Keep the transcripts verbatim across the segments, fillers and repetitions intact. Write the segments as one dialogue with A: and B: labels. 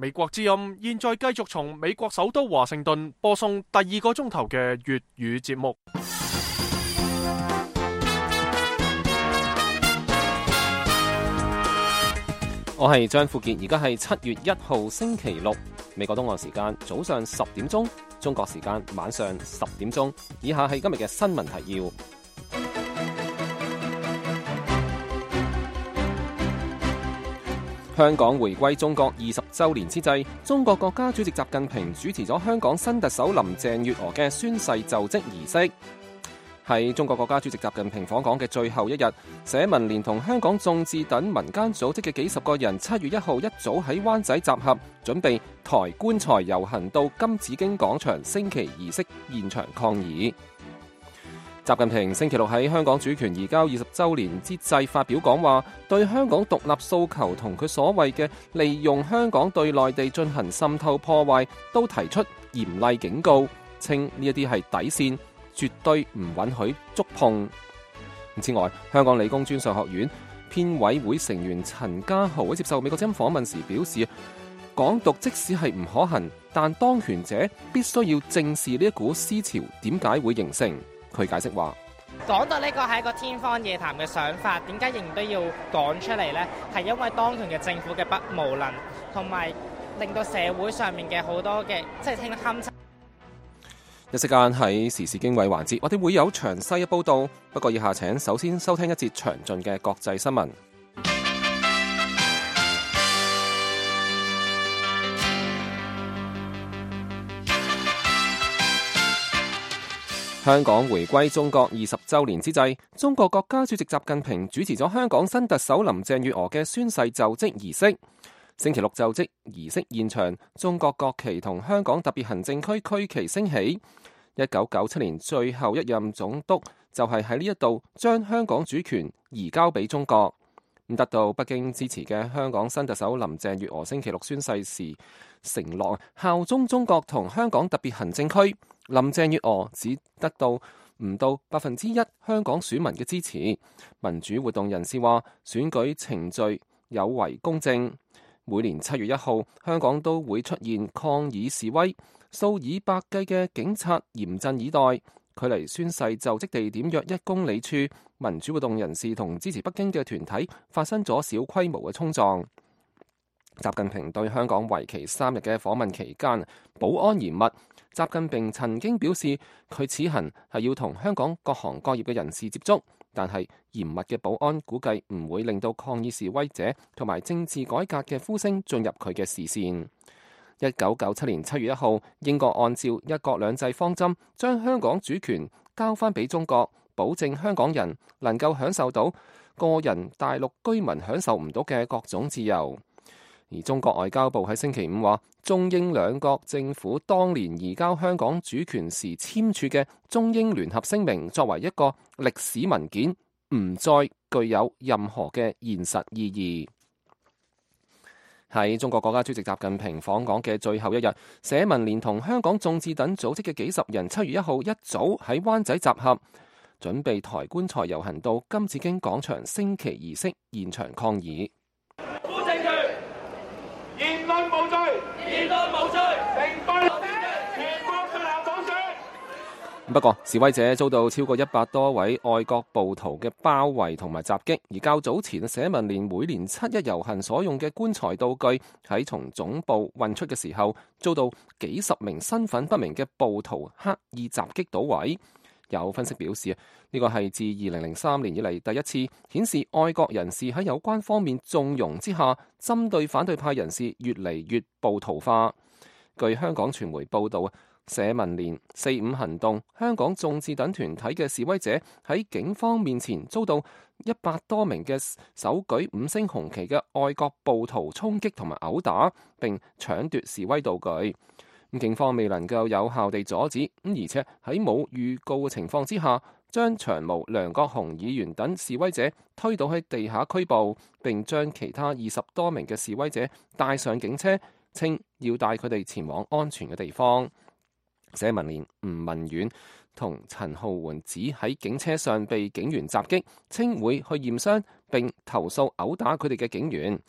A: 美國之音現在繼續從美國首都華盛頓播送第二個鐘頭嘅粵語節目。
B: 我係張富傑，而家係七月一號星期六，美國東岸時間早上十點鐘，中國時間晚上十點鐘。以下係今日嘅新聞提要。香港回歸中國二十週年之際，中國國家主席習近平主持咗香港新特首林鄭月娥嘅宣誓就職儀式。喺中國國家主席習近平訪港嘅最後一日，社民連同香港眾志等民間組織嘅幾十個人，七月一號一早喺灣仔集合，準備抬棺材遊行到金紫荊廣場升旗儀式現場抗議。習近平星期六喺香港主權移交二十週年之際發表講話，對香港獨立訴求同佢所謂嘅利用香港對內地進行滲透破壞，都提出嚴厲警告，稱呢一啲係底線，絕對唔允許觸碰。此外，香港理工專上學院編委會成員陳家豪喺接受美國之音訪問時表示，港獨即使係唔可行，但當權者必須要正視呢一股思潮點解會形成。佢解釋話，
C: 講到呢個係一個天方夜譚嘅想法，點解仍然都要講出嚟呢？係因為當權嘅政府嘅不無能，同埋令到社會上面嘅好多嘅即係聽得堪。
B: 一息間喺時事經緯環節，我哋會有詳細嘅報導。不過以下請首先收聽一節詳盡嘅國際新聞。香港回歸中國二十週年之際，中國國家主席習近平主持咗香港新特首林鄭月娥嘅宣誓就職儀式。星期六就職儀式現場，中國國旗同香港特別行政區區旗升起。一九九七年最後一任總督就係喺呢一度將香港主權移交俾中國。得到北京支持嘅香港新特首林鄭月娥星期六宣誓時承諾效忠中國同香港特別行政區。林鄭月娥只得到唔到百分之一香港選民嘅支持。民主活動人士話，選舉程序有違公正。每年七月一號，香港都會出現抗議示威，數以百計嘅警察嚴陣以待。距離宣誓就職地點約一公里處，民主活動人士同支持北京嘅團體發生咗小規模嘅衝撞。習近平對香港為期三日嘅訪問期間，保安嚴密。習近平曾經表示，佢此行係要同香港各行各業嘅人士接觸，但係嚴密嘅保安估計唔會令到抗議示威者同埋政治改革嘅呼聲進入佢嘅視線。一九九七年七月一號，英國按照一國兩制方針，將香港主權交翻俾中國，保證香港人能夠享受到個人大陸居民享受唔到嘅各種自由。而中國外交部喺星期五話，中英兩國政府當年移交香港主權時簽署嘅中英聯合聲明，作為一個歷史文件，唔再具有任何嘅現實意義。喺中國國家主席習近平訪港嘅最後一日，社民連同香港眾志等組織嘅幾十人，七月一號一早喺灣仔集合，準備抬棺材遊行到金紫荊廣場升旗儀式現場抗議。
D: 言論無罪，言論無罪，成敗立斷，全國進行普選。
B: 不過，示威者遭到超過一百多位愛國暴徒嘅包圍同埋襲擊，而較早前社民連每年七一遊行所用嘅棺材道具喺從總部運出嘅時候，遭到幾十名身份不明嘅暴徒刻意襲擊搗毀。有分析表示，呢個係自二零零三年以嚟第一次顯示愛國人士喺有關方面縱容之下，針對反對派人士越嚟越暴徒化。據香港傳媒報導，社民連、四五行動、香港眾志等團體嘅示威者喺警方面前遭到一百多名嘅手舉五星紅旗嘅愛國暴徒衝擊同埋毆打，並搶奪示威道具。警方未能夠有效地阻止，而且喺冇預告嘅情況之下，將長毛、梁國雄議員等示威者推倒喺地下拘捕，並將其他二十多名嘅示威者帶上警車，稱要帶佢哋前往安全嘅地方。社民連吳文遠同陳浩桓指喺警車上被警員襲擊，稱會去驗傷並投訴毆打佢哋嘅警員。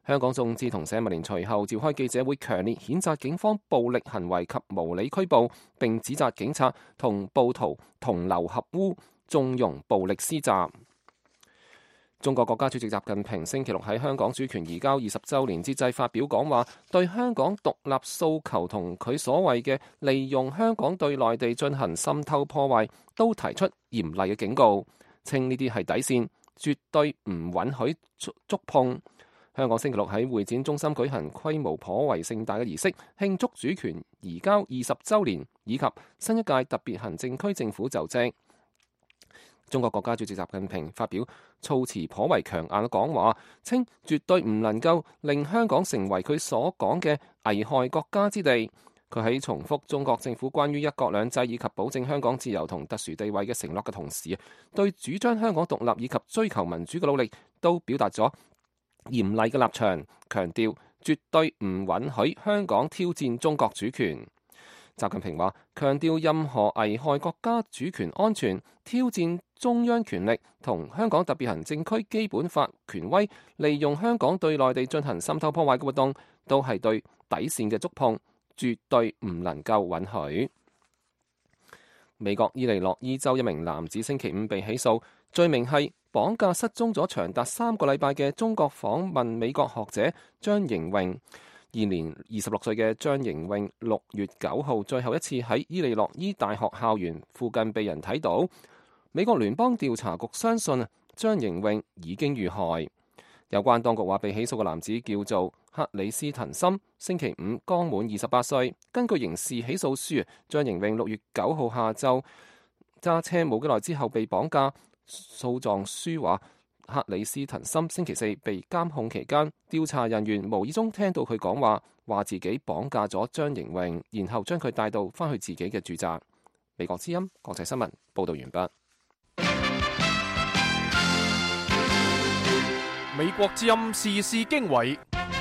B: 香港眾志同社民連隨後召開記者會，強烈譴責警方暴力行為及無理拘捕，並指責警察同暴徒同流合污，縱容暴力施襲。中國國家主席習近平星期六喺香港主權移交二十週年之際發表講話，對香港獨立訴求同佢所謂嘅利用香港對內地進行滲透破壞，都提出嚴厲嘅警告，稱呢啲係底線，絕對唔允許觸碰。香港星期六喺會展中心舉行規模頗為盛大嘅儀式，慶祝主權移交二十週年以及新一屆特別行政區政府就職。中國國家主席習近平發表措辭頗為強硬嘅講話，稱絕對唔能夠令香港成為佢所講嘅危害國家之地。佢喺重複中國政府關於一國兩制以及保證香港自由同特殊地位嘅承諾嘅同時，對主張香港獨立以及追求民主嘅努力都表達咗嚴厲嘅立場，強調絕對唔允許香港挑戰中國主權。習近平話：強調任何危害國家主權安全、挑戰中央權力同香港特別行政區基本法權威、利用香港對內地進行滲透破壞嘅活動，都係對底線嘅觸碰，絕對唔能夠允許。美國伊利諾伊州一名男子星期五被起訴，罪名係綁架失蹤咗長達三個禮拜嘅中國訪問美國學者張瑩穎。現年二十六歲嘅張瑩穎六月九號最後一次喺伊利諾伊大學校園附近被人睇到。美國聯邦調查局相信張瑩穎已經遇害。有關當局話，被起訴嘅男子叫做克里斯滕森，星期五剛滿二十八歲。根據刑事起訴書，張瑩穎六月九號下晝揸車冇幾耐之後被綁架。訴狀書話，克里斯滕森星期四被監控期間，調查人員無意中聽到佢講話，話自己綁架咗張瑩穎，然後將佢帶到返去自己嘅住宅。美國之音國際新聞報道完畢。
A: 美國之音時事經緯，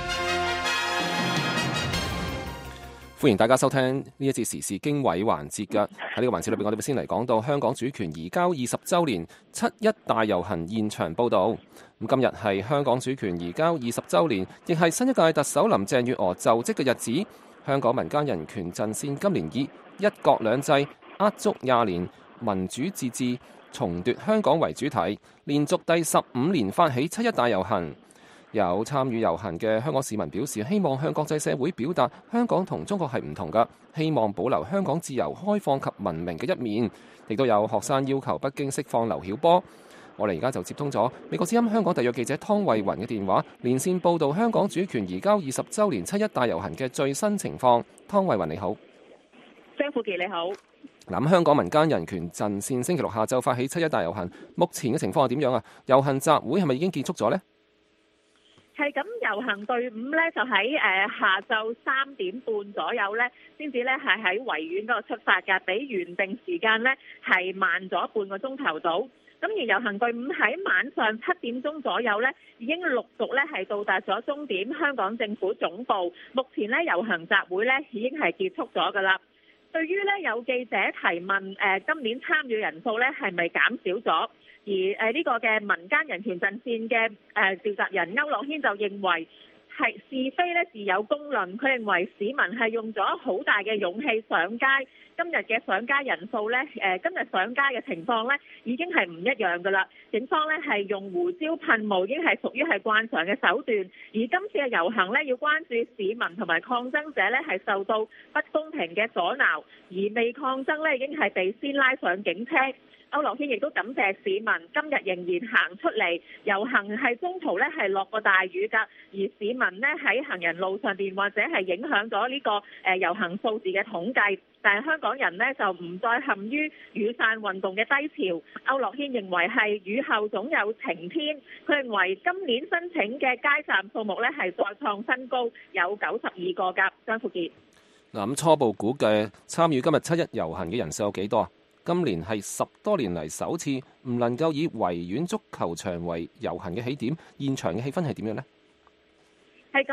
B: 歡迎大家收聽呢一節時事經緯環節㗎。喺呢個環節裏邊，我哋會先嚟講到香港主權移交二十週年七一大遊行現場報導。咁今日係香港主權移交二十週年，亦係新一屆特首林鄭月娥就職嘅日子。香港民間人權陣線今年以一國兩制握足廿年，民主自治重奪香港為主題，連續第十五年發起七一大遊行。有參與遊行嘅香港市民表示，希望向國際社會表達香港同中國係唔同㗎，希望保留香港自由、開放及文明嘅一面。亦都有學生要求北京釋放劉曉波。我哋而家就接通咗美國之音香港特約記者湯慧雲嘅電話，連線報導香港主權移交二十週年七一大遊行嘅最新情況。湯慧雲你好。
E: 張富傑你好。
B: 嗱，香港民間人權陣線星期六下晝發起七一大遊行，目前嘅情況係點樣啊？遊行集會係咪已經結束咗呢？
E: 係咁，遊行隊伍咧就喺誒、呃、下晝三點半左右咧，先至咧係喺維園嗰度出發㗎，比原定時間咧係慢咗半個鐘頭到。咁而遊行隊伍喺晚上七點鐘左右咧，已經陸續咧係到達咗終點香港政府總部。目前咧遊行集會咧已經係結束咗㗎啦。對於咧有記者提問，誒、呃、今年參與人數咧係咪減少咗？而誒呢個嘅民間人權陣線嘅誒召集人區諾軒就認為係是非咧自有公論，佢認為市民係用咗好大嘅勇氣上街，今日嘅上街人數咧誒今日上街嘅情況咧已經係唔一樣㗎啦。警方咧係用胡椒噴霧，已經係屬於係慣常嘅手段。而今次嘅遊行咧要關注市民同埋抗爭者咧係受到不公平嘅阻撓，而未抗爭咧已經係被先拉上警車。區諾軒亦都感謝市民今日仍然行出嚟遊行，係中途咧係落過大雨㗎，而市民呢喺行人路上邊或者係影響咗呢個誒遊行數字嘅統計，但係香港人呢就唔再陷於雨傘運動嘅低潮。區諾軒認為係雨後總有晴天，佢認為今年申請嘅街站數目咧係再創新高，有九十二個㗎。張富傑，
B: 嗱，咁初步估計參與今日七一遊行嘅人數有幾多啊？今年係十多年嚟首次唔能夠以維園足球場為遊行嘅起點，現場嘅氣氛係點樣呢？
E: 係咁，今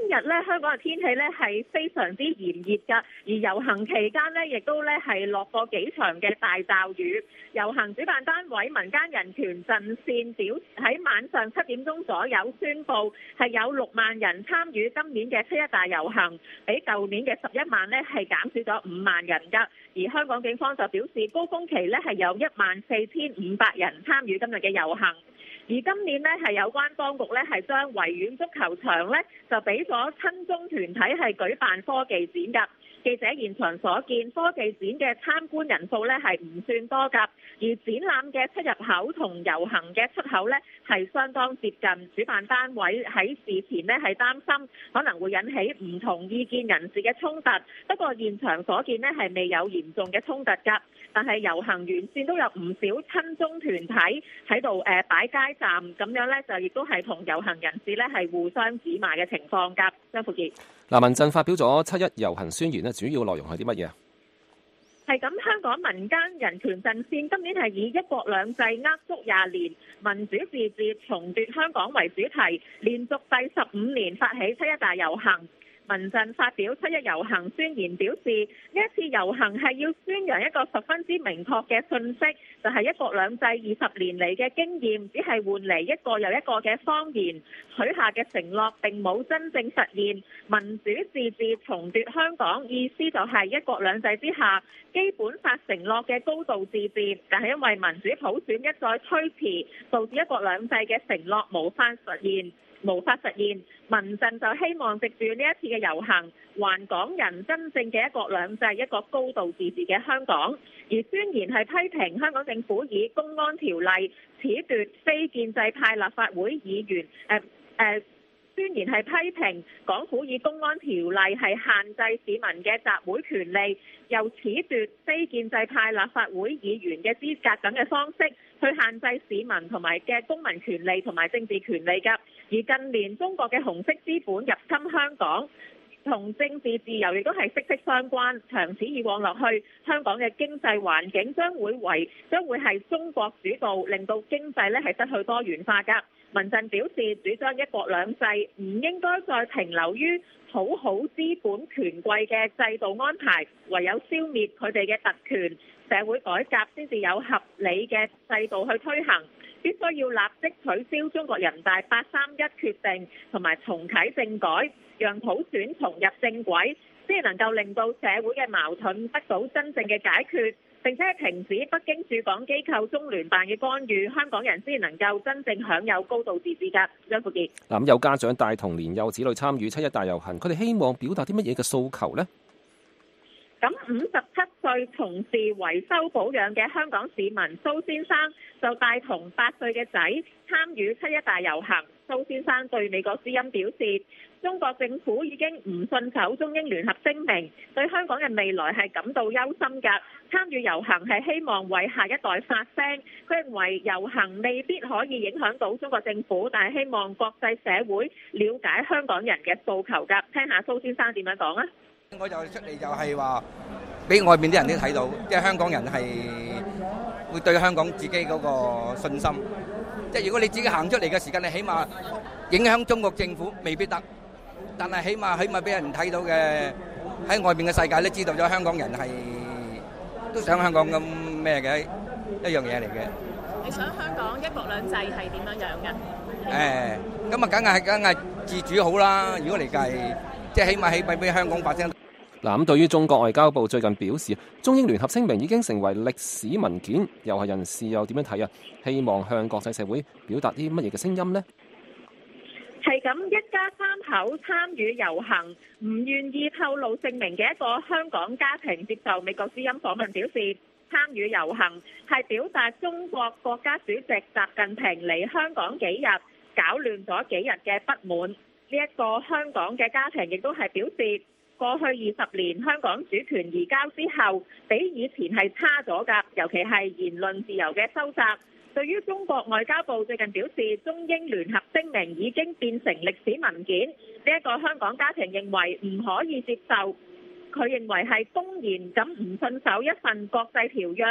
E: 日咧香港嘅天氣咧係非常之炎熱㗎，而遊行期間咧亦都咧係落過幾場嘅大驟雨。遊行主辦單位民間人權陣線表喺晚上七點鐘左右宣布係有六萬人參與今年嘅七一大遊行，比舊年嘅十一萬咧係減少咗五萬人㗎。而香港警方就表示高峰期咧係有一萬四千五百人參與今日嘅遊行。而今年呢，係有關當局呢，係將維園足球場呢，就俾咗親中團體係舉辦科技展㗎。記者現場所見，科技展嘅參觀人數呢係唔算多㗎，而展覽嘅出入口同遊行嘅出口呢係相當接近。主辦單位喺事前呢係擔心可能會引起唔同意見人士嘅衝突，不過現場所見呢係未有嚴重嘅衝突㗎。但係遊行沿線都有唔少親中團體喺度誒擺街站，咁樣呢就亦都係同遊行人士呢係互相指罵嘅情況㗎。張富傑。
B: 嗱，民陣發表咗七一遊行宣言咧，主要內容係啲乜嘢？
E: 係咁，香港民間人權陣線今年係以一國兩制握足廿年，民主自治重奪香港為主題，連續第十五年發起七一大遊行。民陣發表七一遊行宣言，表示呢一次遊行係要宣揚一個十分之明確嘅訊息，就係一國兩制二十年嚟嘅經驗，只係換嚟一個又一個嘅謊言，許下嘅承諾並冇真正實現。民主自治重奪香港，意思就係一國兩制之下基本法承諾嘅高度自治，但係因為民主普選一再推遲，導致一國兩制嘅承諾無法實現。無法實現，民陣就希望藉住呢一次嘅遊行，還港人真正嘅一國兩制，一個高度自治嘅香港。而宣言係批評香港政府以公安條例褫奪非建制派立法會議員，誒、呃、誒、呃，宣言係批評港府以公安條例係限制市民嘅集會權利，又褫奪非建制派立法會議員嘅資格等嘅方式，去限制市民同埋嘅公民權利同埋政治權利㗎。而近年中國嘅紅色資本入侵香港，同政治自由亦都係息息相關。長此以往落去，香港嘅經濟環境將會為將會係中國主導，令到經濟咧係失去多元化㗎。民陣表示主張一國兩制唔應該再停留於討好資本權貴嘅制度安排，唯有消滅佢哋嘅特權，社會改革先至有合理嘅制度去推行。必須要立即取消中國人大八三一決定，同埋重啟政改，讓普選重入正軌，先能夠令到社會嘅矛盾得到真正嘅解決，並且停止北京駐港機構中聯辦嘅干預，香港人先能夠真正享有高度自治㗎。張富傑。
B: 嗱，咁有家長帶同年幼子女參與七一大遊行，佢哋希望表達啲乜嘢嘅訴求呢？
E: 咁五十七歲從事維修保養嘅香港市民蘇先生就帶同八歲嘅仔參與七一大遊行。蘇先生對美國之音表示，中國政府已經唔信守中英聯合聲明，對香港嘅未來係感到憂心㗎。參與遊行係希望為下一代發聲。佢認為遊行未必可以影響到中國政府，但係希望國際社會了解香港人嘅訴求㗎。聽下蘇先生點樣講啊！
F: 我就出嚟就係話，俾外面啲人都睇到，即係香港人係會對香港自己嗰個信心。即係如果你自己行出嚟嘅時間，你起碼影響中國政府未必得，但係起碼起碼俾人睇到嘅，喺外面嘅世界都知道咗香港人係都想香港咁咩嘅一樣嘢嚟嘅。
G: 你想香港一國兩制係點樣樣嘅？
F: 誒，咁啊，梗係梗係自主好啦。如果嚟計，即係起碼起碼俾香港發聲。
B: 嗱，咁對於中國外交部最近表示，中英聯合聲明已經成為歷史文件，又係人士又點樣睇啊？希望向國際社會表達啲乜嘢嘅聲音呢？
E: 係咁，一家三口參與遊行，唔願意透露姓名嘅一個香港家庭接受美國之音訪問表示，參與遊行係表達中國國家主席習近平嚟香港幾日，搞亂咗幾日嘅不滿。呢一個香港嘅家庭亦都係表示，過去二十年香港主權移交之後，比以前係差咗㗎，尤其係言論自由嘅收窄。對於中國外交部最近表示，中英聯合聲明已經變成歷史文件，呢一個香港家庭認為唔可以接受。佢認為係公然咁唔信守一份國際條約，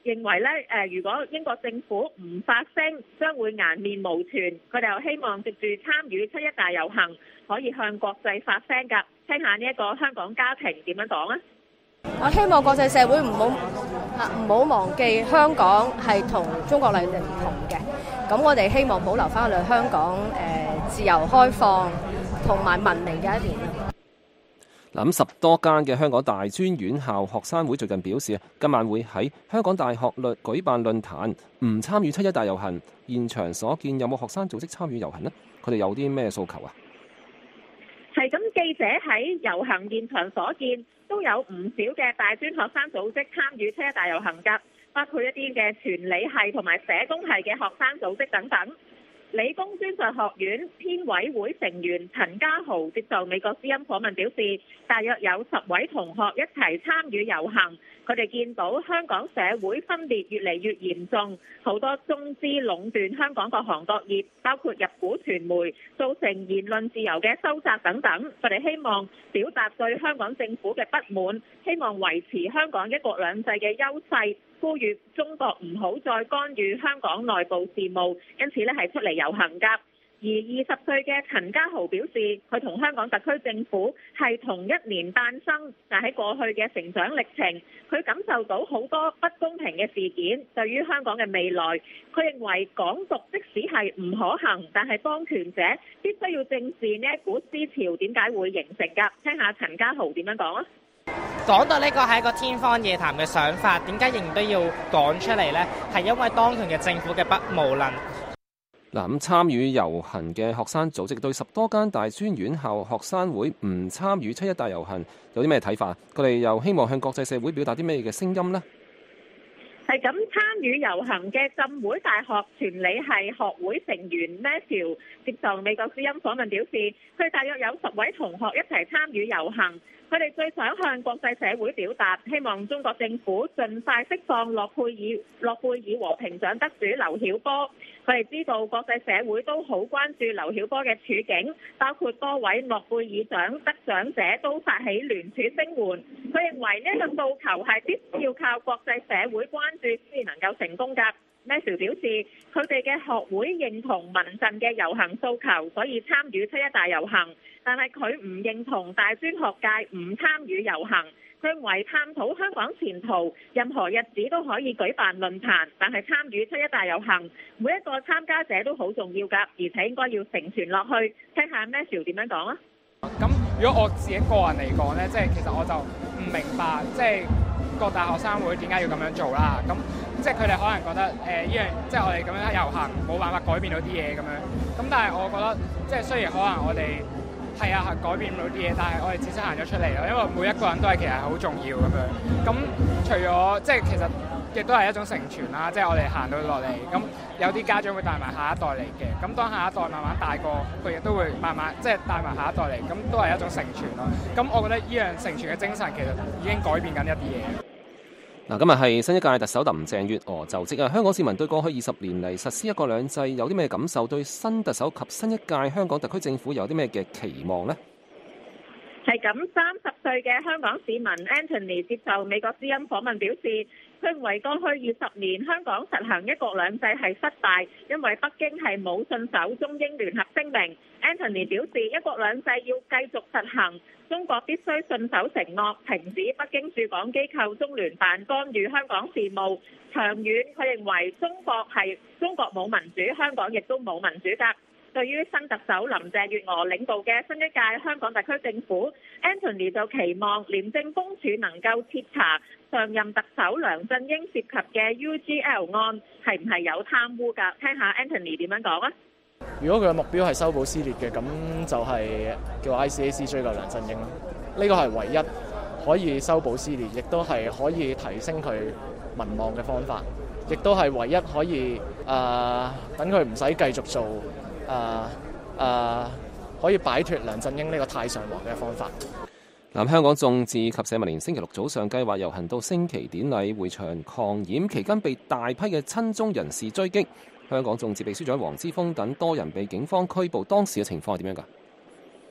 E: 認為咧誒，如果英國政府唔發聲，將會顏面無存。佢哋又希望藉住參與七一大遊行，可以向國際發聲㗎。聽下呢一個香港家庭點樣講啊！
H: 我希望國際社會唔好唔好忘記香港係同中國內地唔同嘅，咁我哋希望保留翻我哋香港誒、呃、自由開放同埋文明嘅一面。
B: 嗱，咁十多間嘅香港大專院校學生會最近表示，今晚會喺香港大學律舉辦論壇，唔參與七一大遊行。現場所見有冇學生組織參與遊行呢？佢哋有啲咩訴求啊？
E: 係咁，記者喺遊行現場所見，都有唔少嘅大專學生組織參與七一大遊行㗎，包括一啲嘅傳理系同埋社工系嘅學生組織等等。理工專上學院編委會成員陳家豪接受美國之音訪問表示，大約有十位同學一齊參與遊行。佢哋見到香港社會分裂越嚟越嚴重，好多中資壟斷香港各行各業，包括入股傳媒，造成言論自由嘅收窄等等。佢哋希望表達對香港政府嘅不滿，希望維持香港一國兩制嘅優勢，呼籲中國唔好再干預香港內部事務，因此咧係出嚟遊行㗎。而二十歲嘅陳家豪表示，佢同香港特區政府係同一年誕生，但喺過去嘅成長歷程，佢感受到好多不公平嘅事件。對於香港嘅未來，佢認為港獨即使係唔可行，但係當權者必須要正視呢一股思潮點解會形成㗎。聽下陳家豪點樣講啊！
C: 講到呢個係一個天方夜譚嘅想法，點解仍然都要講出嚟呢？係因為當權嘅政府嘅不無能。
B: 嗱，咁參與遊行嘅學生組織對十多間大專院校學生會唔參與七一大遊行有啲咩睇法？佢哋又希望向國際社會表達啲咩嘅聲音呢？
E: 係咁，參與遊行嘅浸會大學傳理系學會成員 Matthew 接受美國之音訪問表示，佢大約有十位同學一齊參與遊行。佢哋最想向國際社會表達，希望中國政府盡快釋放諾貝爾諾貝爾和平獎得主劉曉波。佢哋知道國際社會都好關注劉曉波嘅處境，包括多位諾貝爾獎得獎者都發起聯署聲援。佢認為呢一個訴求係必須要靠國際社會關注先能夠成功㗎。Matthew 表示，佢哋嘅學會認同民陣嘅遊行訴求，所以參與七一大遊行。但係佢唔認同大專學界唔參與遊行。佢認為探討香港前途，任何日子都可以舉辦論壇，但係參與七一大遊行，每一個參加者都好重要㗎，而且應該要承傳落去。聽下 Matthew 點樣講啊？
I: 咁如果我自己個人嚟講呢，即係其實我就唔明白，即係各大學生會點解要咁樣做啦？咁即係佢哋可能覺得誒呢樣，即係我哋咁樣遊行冇辦法改變到啲嘢咁樣。咁但係我覺得，即係雖然可能我哋係啊，改變唔到啲嘢，但係我哋至少行咗出嚟咯。因為每一個人都係其實好重要咁樣。咁除咗即係其實亦都係一種承傳啦，即係我哋行到落嚟，咁有啲家長會帶埋下一代嚟嘅。咁當下一代慢慢大個，佢亦都會慢慢即係帶埋下一代嚟，咁都係一種承傳咯。咁我覺得呢樣承傳嘅精神其實已經改變緊一啲嘢。
B: 嗱，今日係新一屆特首林鄭月娥就職啊！香港市民對過去二十年嚟實施一國兩制有啲咩感受？對新特首及新一屆香港特區政府有啲咩嘅期望呢？
E: 係咁，三十歲嘅香港市民 Anthony 接受美國之音訪問表示，佢認為過去二十年香港實行一國兩制係失敗，因為北京係冇信守中英聯合聲明。Anthony 表示，一國兩制要繼續實行，中國必須信守承諾，停止北京駐港機構中聯辦干預香港事務。長遠，佢認為中國係中國冇民主，香港亦都冇民主㗎。對於新特首林鄭月娥領導嘅新一屆香港特區政府 ，Anthony 就期望廉政公署能夠徹查上任特首梁振英涉及嘅 U G L 案係唔係有貪污㗎？聽下 Anthony 點樣講啊！
J: 如果佢嘅目標係修補撕裂嘅，咁就係叫 I C A C 追究梁振英啦。呢個係唯一可以修補撕裂，亦都係可以提升佢民望嘅方法，亦都係唯一可以誒等佢唔使繼續做。誒、uh, 誒、uh, 可以擺脱梁振英呢個太上皇嘅方法。
B: 嗱，香港眾志及社民連星期六早上計劃遊行到升旗典禮會場抗議，期間被大批嘅親中人士追擊。香港眾志秘書長黃之鋒等多人被警方拘捕，當時嘅情況係點樣㗎？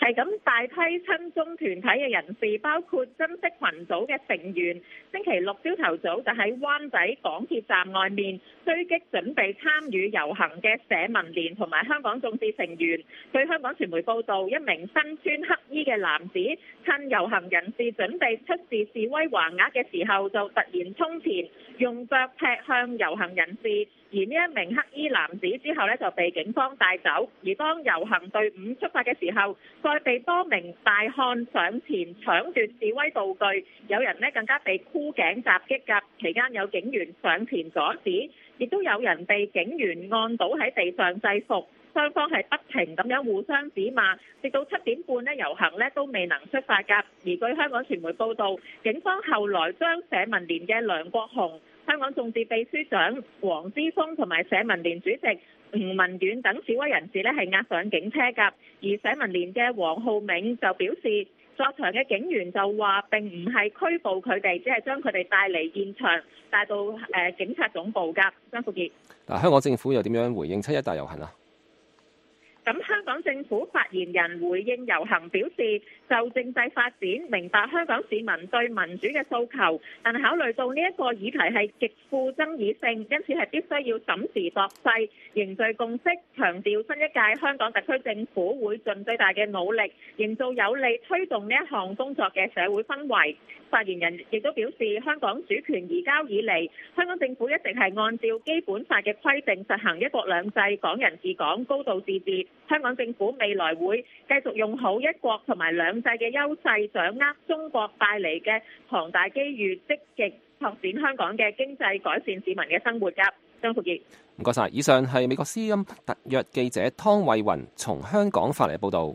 E: 係咁，大批親中團體嘅人士，包括珍惜群組嘅成員，星期六朝頭早就喺灣仔港鐵站外面追擊準備參與遊行嘅社民連同埋香港眾志成員。據香港傳媒報道，一名身穿黑衣嘅男子趁遊行人士準備出示示威橫額嘅時候，就突然衝前，用腳踢向遊行人士。而呢一名黑衣男子之後呢就被警方帶走，而當遊行隊伍出發嘅時候，再被多名大漢上前搶奪示威道具，有人呢更加被箍頸襲擊㗎，期間有警員上前阻止，亦都有人被警員按倒喺地上制服，雙方係不停咁樣互相指罵，直到七點半呢遊行呢都未能出發㗎。而據香港傳媒報道，警方後來將社民連嘅梁國雄、香港眾志秘書長黃之鋒同埋社民連主席吳文遠等示威人士呢係押上警車㗎。而社民連嘅黃浩銘就表示，在場嘅警員就話並唔係拘捕佢哋，只係將佢哋帶嚟現場，帶到誒、呃、警察總部㗎。張福傑，
B: 嗱，香港政府又點樣回應七一大遊行啊？
E: 咁香港政府發言人回應遊行表示，就政制發展，明白香港市民對民主嘅訴求，但考慮到呢一個議題係極富爭議性，因此係必須要審時度勢，凝聚共識，強調新一屆香港特區政府會盡最大嘅努力，營造有利推動呢一項工作嘅社會氛圍。發言人亦都表示，香港主權移交以嚟，香港政府一直係按照基本法嘅規定實行一國兩制、港人治港、高度自治。香港政府未來會繼續用好一國同埋兩制嘅優勢，掌握中國帶嚟嘅龐大機遇，積極拓展香港嘅經濟，改善市民嘅生活㗎。張福傑，
B: 唔該晒。以上係美國之音特約記者湯慧雲從香港發嚟報導。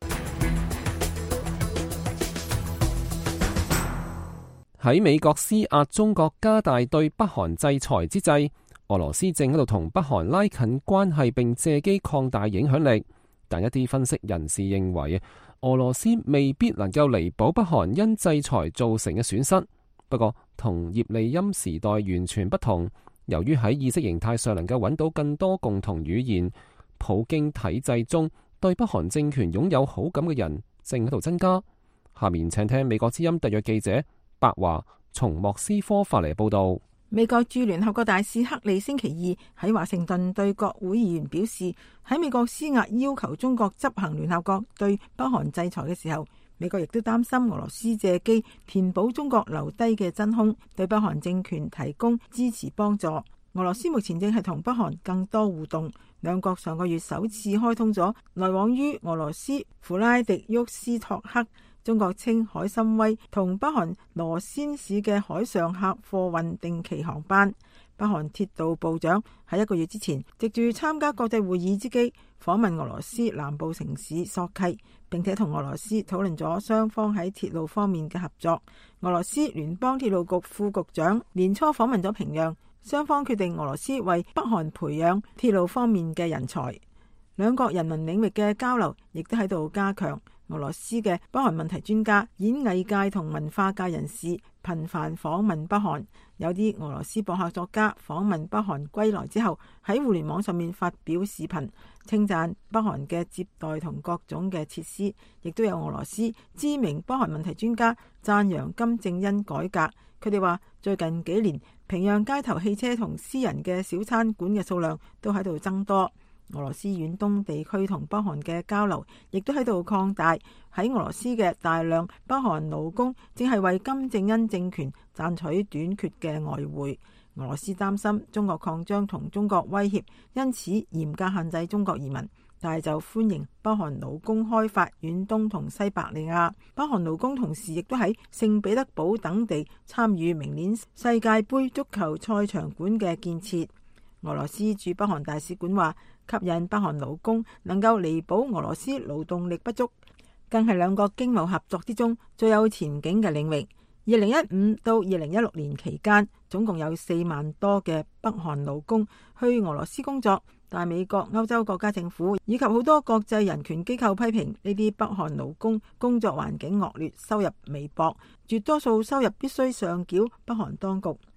B: 喺美國施壓中國加大對北韓制裁之際，俄羅斯正喺度同北韓拉近關係，並借機擴大影響力。但一啲分析人士認為，俄羅斯未必能夠彌補北韓因制裁造成嘅損失。不過，同葉利欽時代完全不同。由於喺意識形態上能夠揾到更多共同語言，普京體制中對北韓政權擁有好感嘅人正喺度增加。下面請聽美國之音特約記者白華從莫斯科發嚟報道。
K: 美國駐聯合國大使克里星期二喺華盛頓對國會議員表示，喺美國施壓要求中國執行聯合國對北韓制裁嘅時候，美國亦都擔心俄羅斯借機填補中國留低嘅真空，對北韓政權提供支持幫助。俄羅斯目前正係同北韓更多互動，兩國上個月首次開通咗來往於俄羅斯弗拉迪沃斯托克，中國稱海參崴同北韓羅先市嘅海上客貨運定期航班。北韓鐵道部長喺一個月之前，藉住參加國際會議之機，訪問俄羅斯南部城市索契，並且同俄羅斯討論咗雙方喺鐵路方面嘅合作。俄羅斯聯邦鐵路局副局長年初訪問咗平壤，雙方決定俄羅斯為北韓培養鐵路方面嘅人才，兩國人民領域嘅交流亦都喺度加強。俄羅斯嘅北韓問題專家、演藝界同文化界人士頻繁訪問北韓，有啲俄羅斯博客作家訪問北韓歸來之後，喺互聯網上面發表視頻，稱讚北韓嘅接待同各種嘅設施，亦都有俄羅斯知名北韓問題專家讚揚金正恩改革。佢哋話最近幾年平壤街頭汽車同私人嘅小餐館嘅數量都喺度增多。俄羅斯遠東地區同北韓嘅交流亦都喺度擴大。喺俄羅斯嘅大量北韓勞工正係為金正恩政權賺取短缺嘅外匯。俄羅斯擔心中國擴張同中國威脅，因此嚴格限制中國移民，但係就歡迎北韓勞工開發遠東同西伯利亞。北韓勞工同時亦都喺聖彼得堡等地參與明年世界盃足球賽場館嘅建設。俄羅斯駐北韓大使館話，吸引北韓勞工能夠彌補俄羅斯勞動力不足，更係兩國經貿合作之中最有前景嘅領域。二零一五到二零一六年期間，總共有四萬多嘅北韓勞工去俄羅斯工作，但美國、歐洲國家政府以及好多國際人權機構批評呢啲北韓勞工工作環境惡劣，收入微薄，絕多數收入必須上繳北韓當局。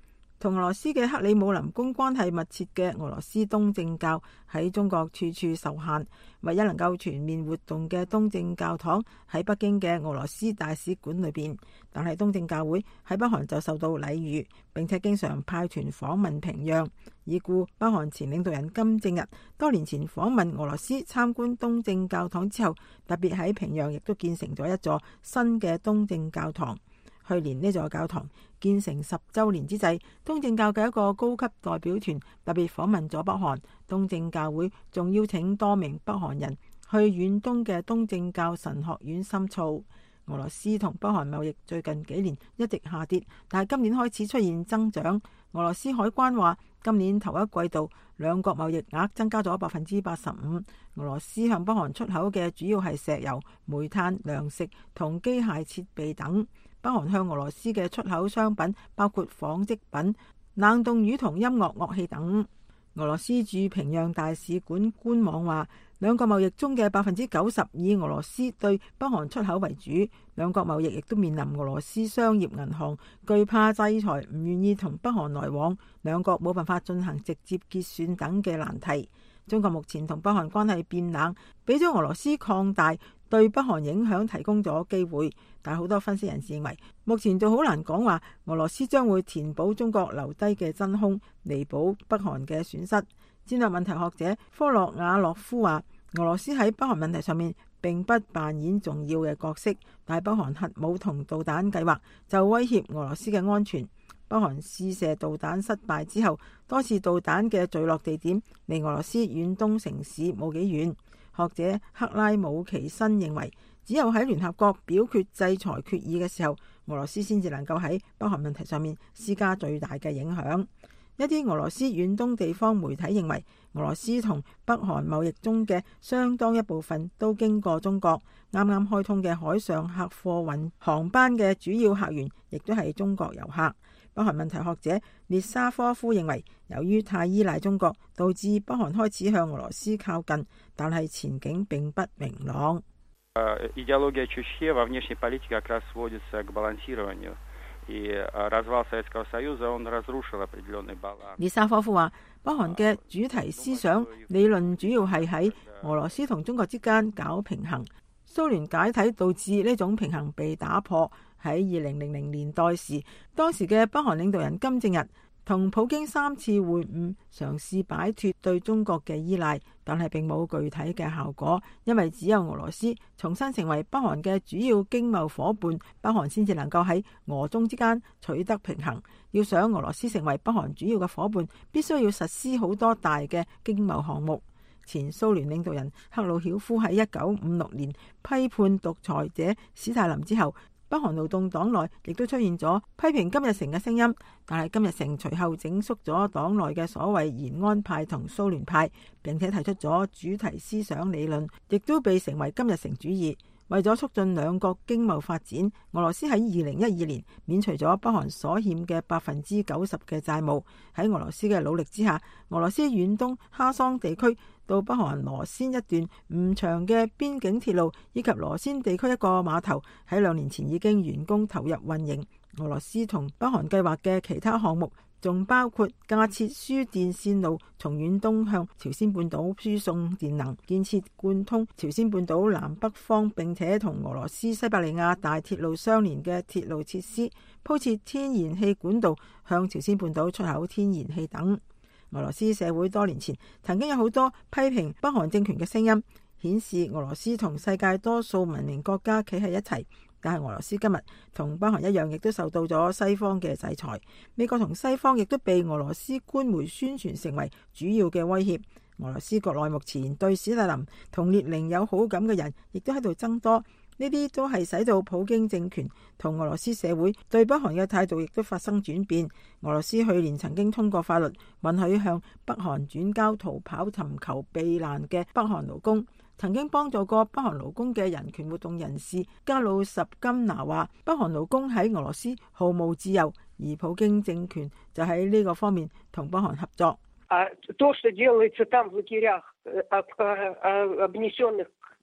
K: 同俄羅斯嘅克里姆林宮關係密切嘅俄羅斯東正教喺中國處處受限，唯一能夠全面活動嘅東正教堂喺北京嘅俄羅斯大使館裏邊，但係東正教會喺北韓就受到禮遇，並且經常派團訪問平壤。已故北韓前領導人金正日多年前訪問俄羅斯參觀東正教堂之後，特別喺平壤亦都建成咗一座新嘅東正教堂。去年呢座教堂建成十週年之際，東正教嘅一個高級代表團特別訪問咗北韓。東正教會仲邀請多名北韓人去遠東嘅東正教神學院深造。俄羅斯同北韓貿易最近幾年一直下跌，但係今年開始出現增長。俄羅斯海關話，今年頭一季度兩國貿易額增加咗百分之八十五。俄羅斯向北韓出口嘅主要係石油、煤炭、糧食同機械設備等。北韓向俄羅斯嘅出口商品包括紡織品、冷凍魚同音樂樂器等。俄羅斯駐平壤大使館官網話，兩國貿易中嘅百分之九十以俄羅斯對北韓出口為主。兩國貿易亦都面臨俄羅斯商業銀行懼怕制裁，唔願意同北韓來往，兩國冇辦法進行直接結算等嘅難題。中國目前同北韓關係變冷，俾咗俄羅斯擴大對北韓影響提供咗機會，但好多分析人士認為，目前就好難講話俄羅斯將會填補中國留低嘅真空，彌補北韓嘅損失。戰略問題學者科洛瓦洛夫話，俄羅斯喺北韓問題上面並不扮演重要嘅角色，但係北韓核武同導彈計劃就威脅俄羅斯嘅安全。北韓試射導彈失敗之後，多次導彈嘅墜落地點離俄羅斯遠東城市冇幾遠。學者克拉姆奇申認為，只有喺聯合國表決制裁決議嘅時候，俄羅斯先至能夠喺北韓問題上面施加最大嘅影響。一啲俄羅斯遠東地方媒體認為，俄羅斯同北韓貿易中嘅相當一部分都經過中國。啱啱開通嘅海上客貨運航班嘅主要客源亦都係中國遊客。北韓問題學者列沙科夫認為，由於太依賴中國，導致北韓開始向俄羅斯靠近，但係前景並不明朗。
L: Идеология Чучхе во внешней политике как раз сводится к балансированию. И развал Советского Союза он разрушил определенный баланс.
K: 列沙科夫話，北韓嘅主題思想理論主要係喺俄羅斯同中國之間搞平衡。蘇聯解體導致呢種平衡被打破。喺二零零零年代時，當時嘅北韓領導人金正日同普京三次會晤，嘗試擺脫對中國嘅依賴，但係並冇具體嘅效果，因為只有俄羅斯重新成為北韓嘅主要經貿夥伴，北韓先至能夠喺俄中之間取得平衡。要想俄羅斯成為北韓主要嘅夥伴，必須要實施好多大嘅經貿項目。前蘇聯領導人赫魯曉夫喺一九五六年批判獨裁者史太林之後，北韓勞動黨內亦都出現咗批評金日成嘅聲音，但係金日成隨後整肅咗黨內嘅所謂延安派同蘇聯派，並且提出咗主題思想理論，亦都被稱為金日成主義。為咗促進兩國經貿發展，俄羅斯喺二零一二年免除咗北韓所欠嘅百分之九十嘅債務。喺俄羅斯嘅努力之下，俄羅斯遠東哈桑地區到北韓羅先一段唔長嘅邊境鐵路，以及羅先地區一個碼頭，喺兩年前已經完工投入運營。俄羅斯同北韓計劃嘅其他項目仲包括架設輸電線路，從遠東向朝鮮半島輸送電能；建設貫通朝鮮半島南北方並且同俄羅斯西伯利亞大鐵路相連嘅鐵路設施；鋪設天然氣管道向朝鮮半島出口天然氣等。俄羅斯社會多年前曾經有好多批評北韓政權嘅聲音，顯示俄羅斯同世界多數文明國家企喺一齊。但係俄羅斯今日同北韓一樣，亦都受到咗西方嘅制裁。美國同西方亦都被俄羅斯官媒宣傳成為主要嘅威脅。俄羅斯國內目前對史太林同列寧有好感嘅人，亦都喺度增多。呢啲都係使到普京政權同俄羅斯社會對北韓嘅態度亦都發生轉變。俄羅斯去年曾經通過法律，允許向北韓轉交逃跑尋求避難嘅北韓勞工。曾經幫助過北韓勞工嘅人權活動人士加魯什金娜話，北韓勞工喺俄羅斯毫無自由，而普京政權就喺呢個方面同北韓合作。
M: 啊，то, что делается там в лагерях обнесенных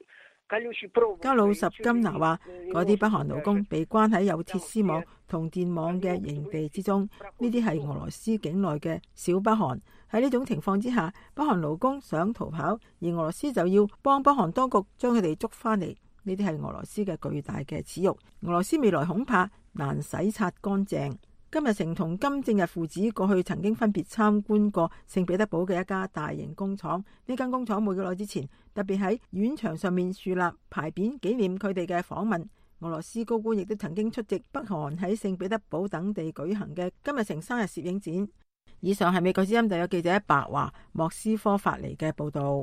K: 加魯什金娜話：嗰啲北韓勞工被關喺有鐵絲網同電網嘅營地之中，呢啲係俄羅斯境內嘅小北韓。喺呢種情況之下，北韓勞工想逃跑，而俄羅斯就要幫北韓當局將佢哋捉翻嚟。呢啲係俄羅斯嘅巨大嘅恥辱，俄羅斯未來恐怕難洗刷乾淨。金日成同金正日父子過去曾經分別參觀過聖彼得堡嘅一家大型工廠。呢間工廠冇幾耐之前，特別喺院牆上面樹立牌匾紀念佢哋嘅訪問。俄羅斯高官亦都曾經出席北韓喺聖彼得堡等地舉行嘅金日成生日攝影展。以上係美國之音特約記者白華莫斯科發嚟嘅報道。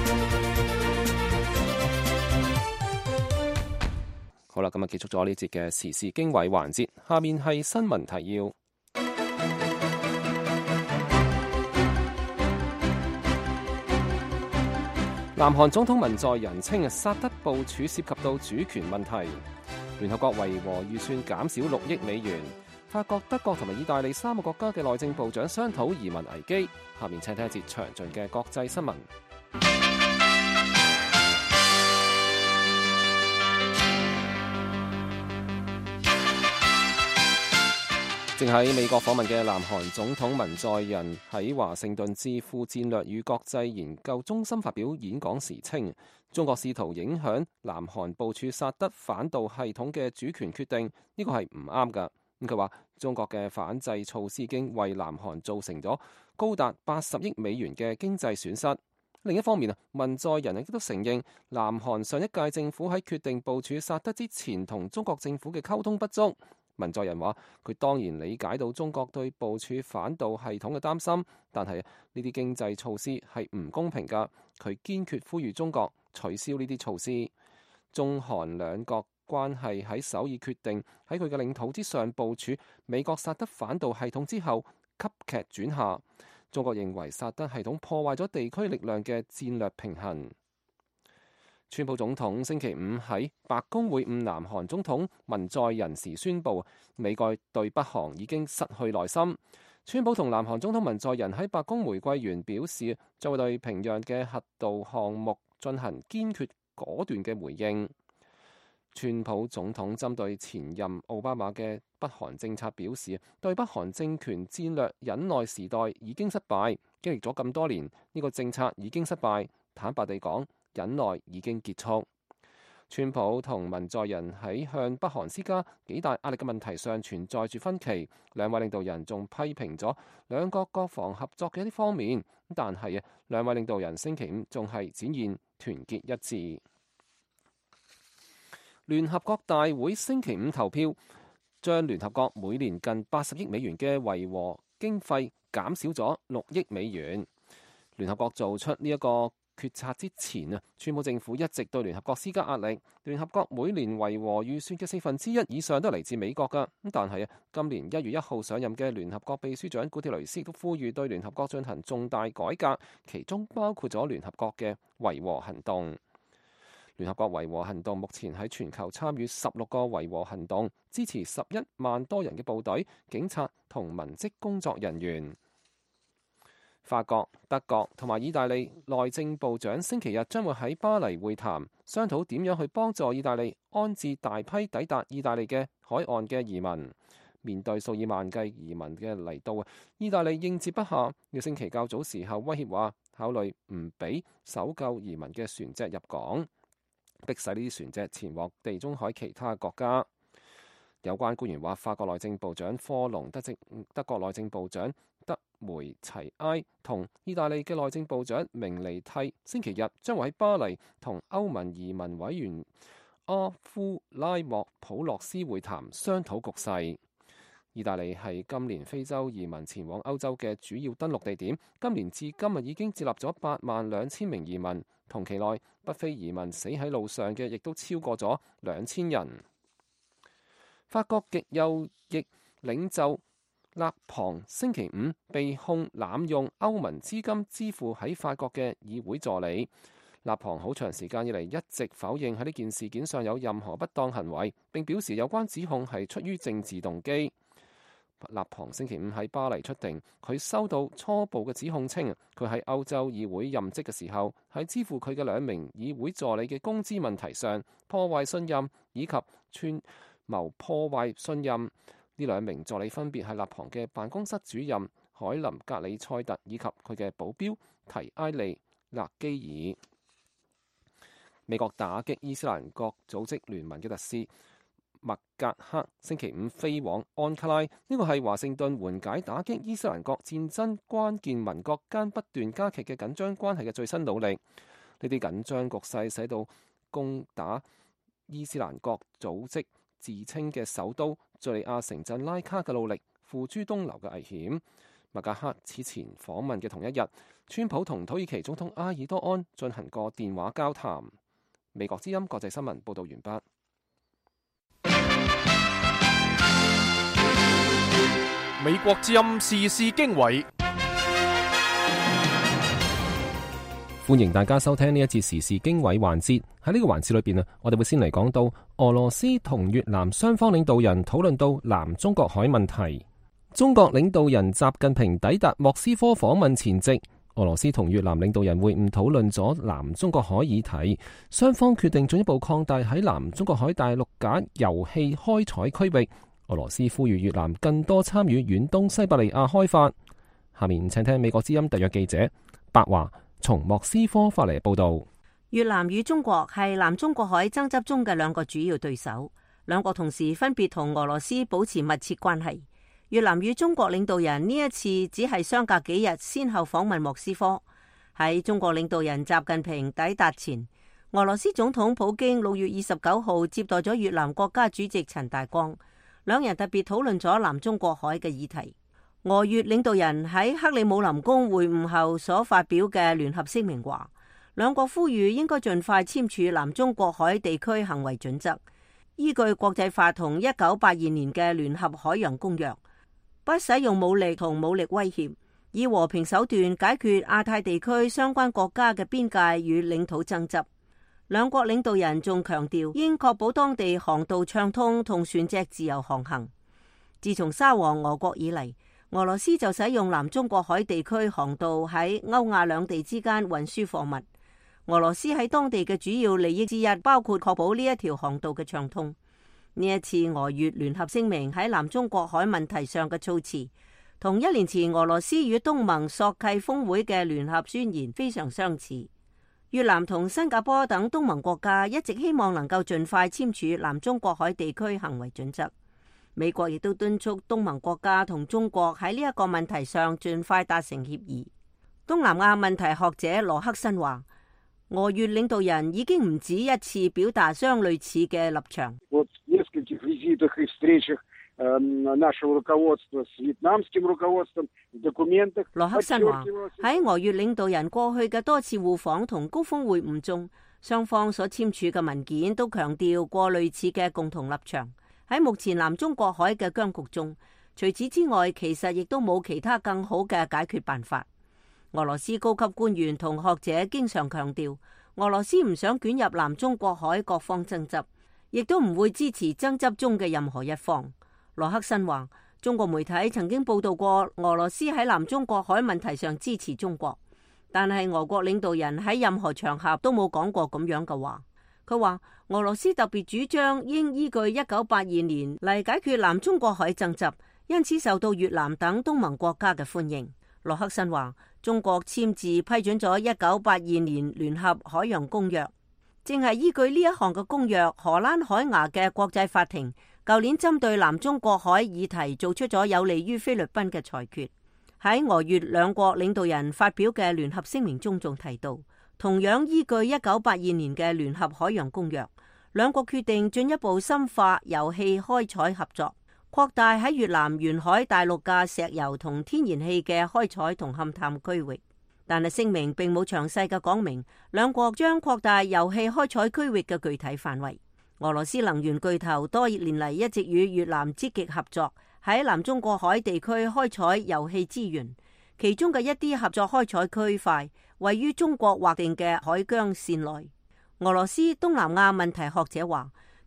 B: 好啦，咁啊結束咗呢節嘅時事經緯環節，下面係新聞提要。南韓總統文在寅稱啊，薩德部署涉及到主權問題。聯合國維和預算減少六億美元。法國、德國同埋意大利三個國家嘅內政部長商討移民危機。下面請聽一節詳盡嘅國際新聞。正喺美國訪問嘅南韓總統文在寅喺華盛頓智庫戰略與國際研究中心發表演講時稱，中國試圖影響南韓部署薩德反導系統嘅主權決定，呢個係唔啱㗎。咁佢話中國嘅反制措施已經為南韓造成咗高達八十億美元嘅經濟損失。另一方面啊，文在寅亦都承認南韓上一屆政府喺決定部署薩德之前同中國政府嘅溝通不足。文在寅話：佢當然理解到中國對部署反導系統嘅擔心，但係呢啲經濟措施係唔公平㗎。佢堅決呼籲中國取消呢啲措施。中韓兩國關係喺首爾決定喺佢嘅領土之上部署美國薩德反導系統之後急劇轉下。中國認為薩德系統破壞咗地區力量嘅戰略平衡。川普總統星期五喺白宮會晤南韓總統文在寅時宣布，美國對北韓已經失去耐心。川普同南韓總統文在寅喺白宮玫瑰園表示，將會對平壤嘅核導項目進行堅決果斷嘅回應。川普總統針對前任奧巴馬嘅北韓政策表示，對北韓政權戰略忍耐時代已經失敗，經歷咗咁多年，呢個政策已經失敗。坦白地講，忍耐已經結束。川普同文在寅喺向北韓施加幾大壓力嘅問題上存在住分歧，兩位領導人仲批評咗兩國國防合作嘅一啲方面，但係啊，兩位領導人星期五仲係展現團結一致。聯合國大會星期五投票，將聯合國每年近八十億美元嘅維和經費減少咗六億美元。聯合國做出呢一個決策之前啊，川普政府一直對聯合國施加壓力。聯合國每年維和預算嘅四分之一以上都嚟自美國㗎。咁但係啊，今年一月一號上任嘅聯合國秘書長古鐵雷斯亦都呼籲對聯合國進行重大改革，其中包括咗聯合國嘅維和行動。聯合國維和行動目前喺全球參與十六個維和行動，支持十一萬多人嘅部隊、警察同文職工作人員。法國、德國同埋意大利內政部長星期日將會喺巴黎會談，商討點樣去幫助意大利安置大批抵達意大利嘅海岸嘅移民。面對數以萬計移民嘅嚟到，意大利應接不暇。呢星期較早時候威脅話，考慮唔俾搜救移民嘅船隻入港，迫使呢啲船隻前往地中海其他國家。有關官員話，法國內政部長科隆、德政德國內政部長德梅齊埃同意大利嘅內政部長明尼蒂星期日將會喺巴黎同歐盟移民委員阿夫拉莫普洛斯會談，商討局勢。意大利係今年非洲移民前往歐洲嘅主要登陸地點，今年至今日已經接納咗八萬兩千名移民，同期內北非移民死喺路上嘅亦都超過咗兩千人。法國極右翼領袖勒龐星期五被控濫用歐盟資金支付喺法國嘅議會助理。勒龐好長時間以嚟一直否認喺呢件事件上有任何不當行為，並表示有關指控係出於政治動機。 勒龐星期五喺巴黎出庭，佢收到初步嘅指控，稱佢喺歐洲議會任職嘅時候，喺支付佢嘅兩名議會助理嘅工資問題上破壞信任，以及串謀破壞信任。呢兩名助理分別係勒龐嘅辦公室主任海林格里塞特以及佢嘅保鏢提埃利勒基爾。美國打擊伊斯蘭國組織聯盟嘅特使麥格克星期五飛往安卡拉，呢個係華盛頓緩解打擊伊斯蘭國戰爭關鍵盟國間不斷加劇嘅緊張關係嘅最新努力。呢啲緊張局勢使到攻打伊斯蘭國組織自稱嘅首都敘利亞城鎮拉卡嘅努力付諸東流嘅危險。麥格克此前訪問嘅同一日，川普同土耳其總統埃爾多安進行過電話交談。美國之音國際新聞報道完畢。
A: 美國之音時事經緯，
B: 歡迎大家收聽呢一節時事經緯環節。喺呢個環節裏邊啊，我哋會先嚟講到俄羅斯同越南雙方領導人討論到南中國海問題。中國領導人習近平抵達莫斯科訪問前夕，俄羅斯同越南領導人會晤討論咗南中國海議題，雙方決定進一步擴大喺南中國海大陸架油氣開採區域。俄羅斯呼籲越南更多參與遠東西伯利亞開發。下面請聽美國之音特約記者白華從莫斯科發嚟報道。
M: 越南與中國係南中國海爭執中嘅兩個主要對手，兩國同時分別同俄羅斯保持密切關係。越南與中國領導人呢一次只係相隔幾日，先後訪問莫斯科。喺中國領導人習近平抵達前，俄羅斯總統普京六月二十九號接待咗越南國家主席陳大光。兩人特別討論咗南中國海嘅議題。俄越領導人喺克里姆林宮會晤後所發表嘅聯合聲明話，兩國呼籲應該盡快簽署南中國海地區行為準則，依據國際法同一九八二年嘅聯合海洋公約，不使用武力同武力威脅，以和平手段解決亞太地區相關國家嘅邊界與領土爭執。兩國領導人仲強調，應確保當地航道暢通同船隻自由航行。自從沙皇俄國以嚟，俄羅斯就使用南中國海地區航道喺歐亞兩地之間運輸貨物。俄羅斯喺當地嘅主要利益之一，包括確保呢一條航道嘅暢通。呢一次俄越聯合聲明喺南中國海問題上嘅措辭，同一年前俄羅斯與東盟索契峰會嘅聯合宣言非常相似。越南同新加坡等東盟國家一直希望能夠盡快簽署南中國海地區行為準則。美國亦都敦促東盟國家同中國喺呢一個問題上盡快達成協議。東南亞問題學者羅克申話，俄越領導人已經唔止一次表達相類似嘅立場。羅克申話，喺俄越領導人過去嘅多次互訪同高峰會晤中，雙方所簽署嘅文件都強調過類似嘅共同立場。喺目前南中國海嘅僵局中，除此之外，其實亦都冇其他更好嘅解決辦法。俄羅斯高級官員同學者經常強調，俄羅斯唔想捲入南中國海各方爭執，亦都唔會支持爭執中嘅任何一方。羅克申話，中國媒體曾經報道過俄羅斯喺南中國海問題上支持中國，但係俄國領導人喺任何場合都冇講過咁樣嘅話。佢話俄羅斯特別主張應依據一九八二年嚟解決南中國海爭執，因此受到越南等東盟國家嘅歡迎。羅克申話，中國簽字批准咗一九八二年聯合海洋公約，正係依據呢一項嘅公約，荷蘭海牙嘅國際法庭舊年針對南中國海議題做出咗有利於菲律賓嘅裁決。喺俄越兩國領導人發表嘅聯合聲明中仲提到，同樣依據一九八二年嘅聯合海洋公約，兩國決定進一步深化油氣開採合作，擴大喺越南沿海大陸嘅石油同天然氣嘅開採同勘探區域。但係聲明並冇詳細嘅講明兩國將擴大油氣開採區域嘅具體範圍。俄羅斯能源巨頭多年嚟一直與越南積極合作，喺南中國海地區開採油氣資源，其中嘅一啲合作開採區塊位於中國劃定嘅海疆線內。俄羅斯東南亞問題學者話，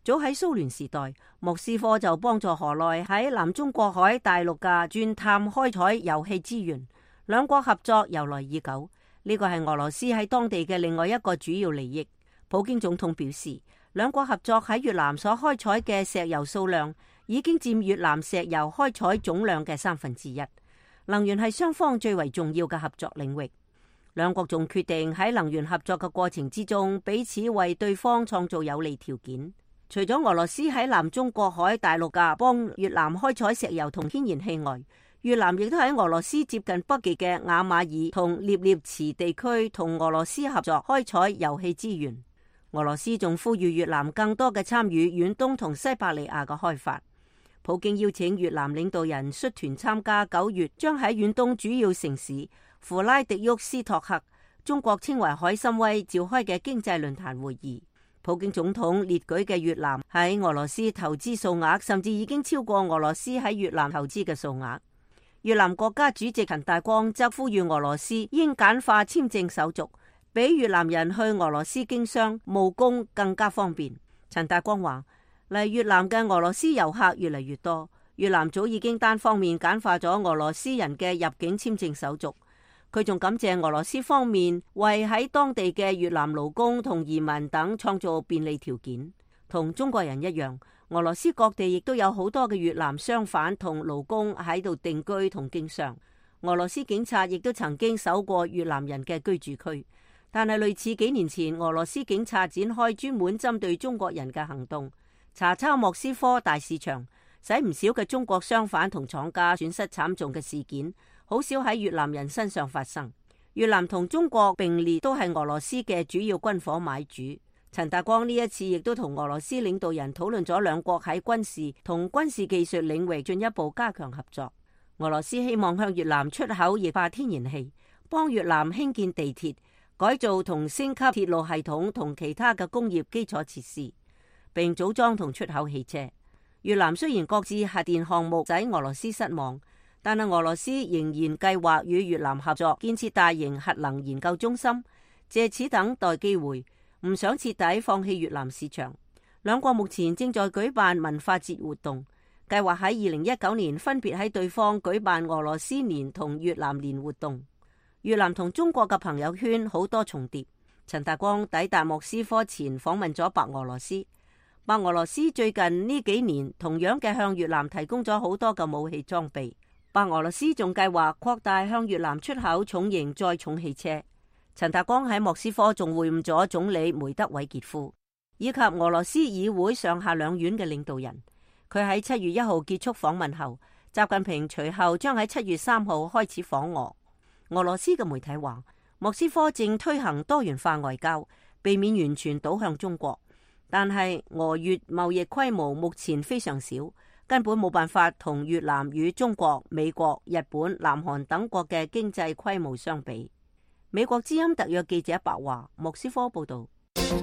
M: 早喺蘇聯時代，莫斯科就幫助河內喺南中國海大陸嘅鑽探開採油氣資源，兩國合作由來已久。呢個係俄羅斯喺當地嘅另外一個主要利益。普京總統表示，兩國合作喺越南所開採嘅石油數量已經佔越南石油開採總量嘅三分之一。能源係雙方最為重要嘅合作領域。兩國仲決定喺能源合作嘅過程之中，彼此為對方創造有利條件。除咗俄羅斯喺南中國海大陸嘅幫越南開採石油同天然氣外，越南亦都喺俄羅斯接近北極嘅雅馬爾同涅涅茨地區同俄羅斯合作開採油氣資源。俄羅斯仲呼籲越南更多嘅參與遠東同西伯利亞嘅開發。普京邀請越南領導人率團參加九月將喺遠東主要城市弗拉迪沃斯托克（中國稱為海參崴）召開嘅經濟論壇會議。普京總統列舉嘅越南喺俄羅斯投資數額甚至已經超過俄羅斯喺越南投資嘅數額。越南國家主席陳大光則呼籲俄羅斯應簡化簽證手續，俾越南人去俄羅斯經商務工更加方便。陳大光話：嚟越南嘅俄羅斯遊客越嚟越多，越南早已經單方面簡化咗俄羅斯人嘅入境簽證手續。佢仲感謝俄羅斯方面為喺當地嘅越南勞工同移民等創造便利條件。同中國人一樣，俄羅斯各地亦都有好多嘅越南商販同勞工喺度定居同經商。俄羅斯警察亦都曾經搜過越南人嘅居住區，但係類似幾年前俄羅斯警察展開專門針對中國人嘅行動，查抄莫斯科大市場，使唔少嘅中國商販同廠家損失慘重嘅事件，好少喺越南人身上發生。越南同中國並列都係俄羅斯嘅主要軍火買主。陳大光呢一次亦都同俄羅斯領導人討論咗兩國喺軍事同軍事技術領域進一步加強合作。俄羅斯希望向越南出口液化天然氣，幫越南興建地鐵、改造同升級鐵路系統同其他嘅工業基礎設施，並組裝同出口汽車。越南雖然擱置核電項目使俄羅斯失望，但係俄羅斯仍然計劃與越南合作建設大型核能研究中心，借此等待機會，唔想徹底放棄越南市場。兩國目前正在舉辦文化節活動，計劃喺二零一九年分別喺對方舉辦俄羅斯年同越南年活動。越南同中國嘅朋友圈好多重疊。陳大光抵達莫斯科前訪問咗白俄羅斯。白俄羅斯最近呢幾年同樣嘅向越南提供咗好多嘅武器裝備。白俄羅斯仲計劃擴大向越南出口重型載重汽車。陳大光喺莫斯科仲會晤咗總理梅德韋傑夫，以及俄羅斯議會上下兩院嘅領導人。佢喺七月一號結束訪問後，習近平隨後將喺七月三號開始訪俄。俄羅斯嘅媒體話，莫斯科正推行多元化外交，避免完全倒向中國，但係俄越貿易規模目前非常少，根本冇辦法同越南與中國、美國、日本、南韓等國嘅經濟規模相比。美國之音特約記者白華，莫斯科報道。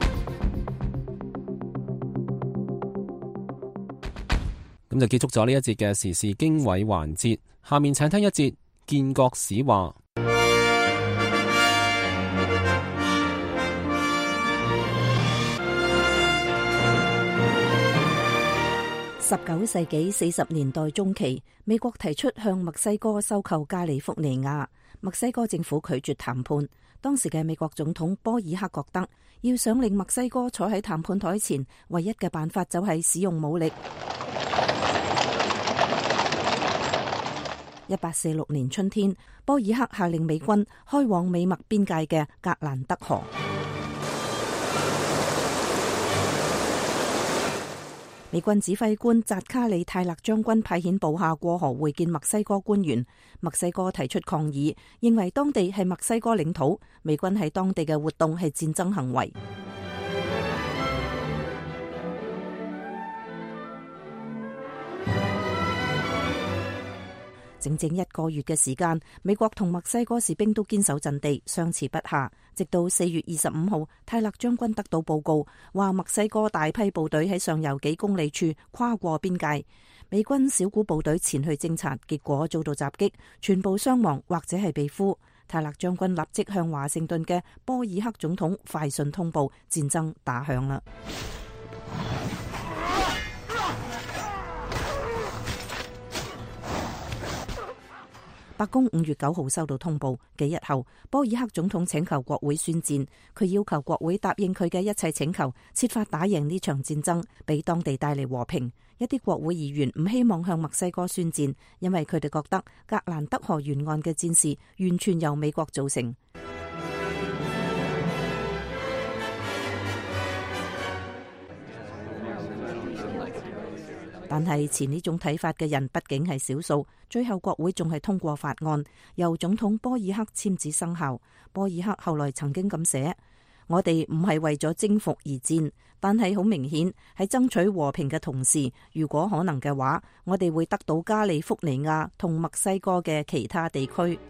B: 咁就結束咗呢一節嘅時事經緯環節，下面請聽一節建國史話。
N: 十九世紀四十年代中期，美國提出向墨西哥收購加利福尼亞，墨西哥政府拒絕談判。當時嘅美國總統波爾克覺得，要想令墨西哥坐喺談判台前，唯一嘅辦法就係使用武力。一八四六年春天，波爾克下令美軍開往美墨邊界嘅格蘭德河。美軍指揮官扎卡里泰勒將軍派遣部下過河會見墨西哥官員，墨西哥提出抗議，認為當地係墨西哥領土，美軍喺當地嘅活動係戰爭行為。整整一個月嘅時間，美國同墨西哥士兵都堅守陣地，相持不下。直到四月二十五號，泰勒將軍得到報告，話墨西哥大批部隊喺上游幾公里處跨過邊界。美軍小股部隊前去偵察，結果遭到襲擊，全部傷亡或者係被俘。泰勒將軍立即向華盛頓嘅波爾克總統快信通報，戰爭打響啦。 白宮五月九號收到通報，幾日後波爾克總統請求國會宣戰，佢要求國會答應佢嘅一切請求，設法打贏呢場戰爭，俾當地帶嚟和平。一啲國會議員唔希望向墨西哥宣戰，因為佢哋覺得格蘭德河沿岸嘅戰事完全由美國造成。但係持呢種睇法嘅人畢竟係少數，最後國會仲係通過法案，由總統波爾克簽字生效。波爾克後來曾經咁寫：我哋唔係為咗征服而戰，但係好明顯喺爭取和平嘅同時，如果可能嘅話，我哋會得到加利福尼亞同墨西哥嘅其他地區。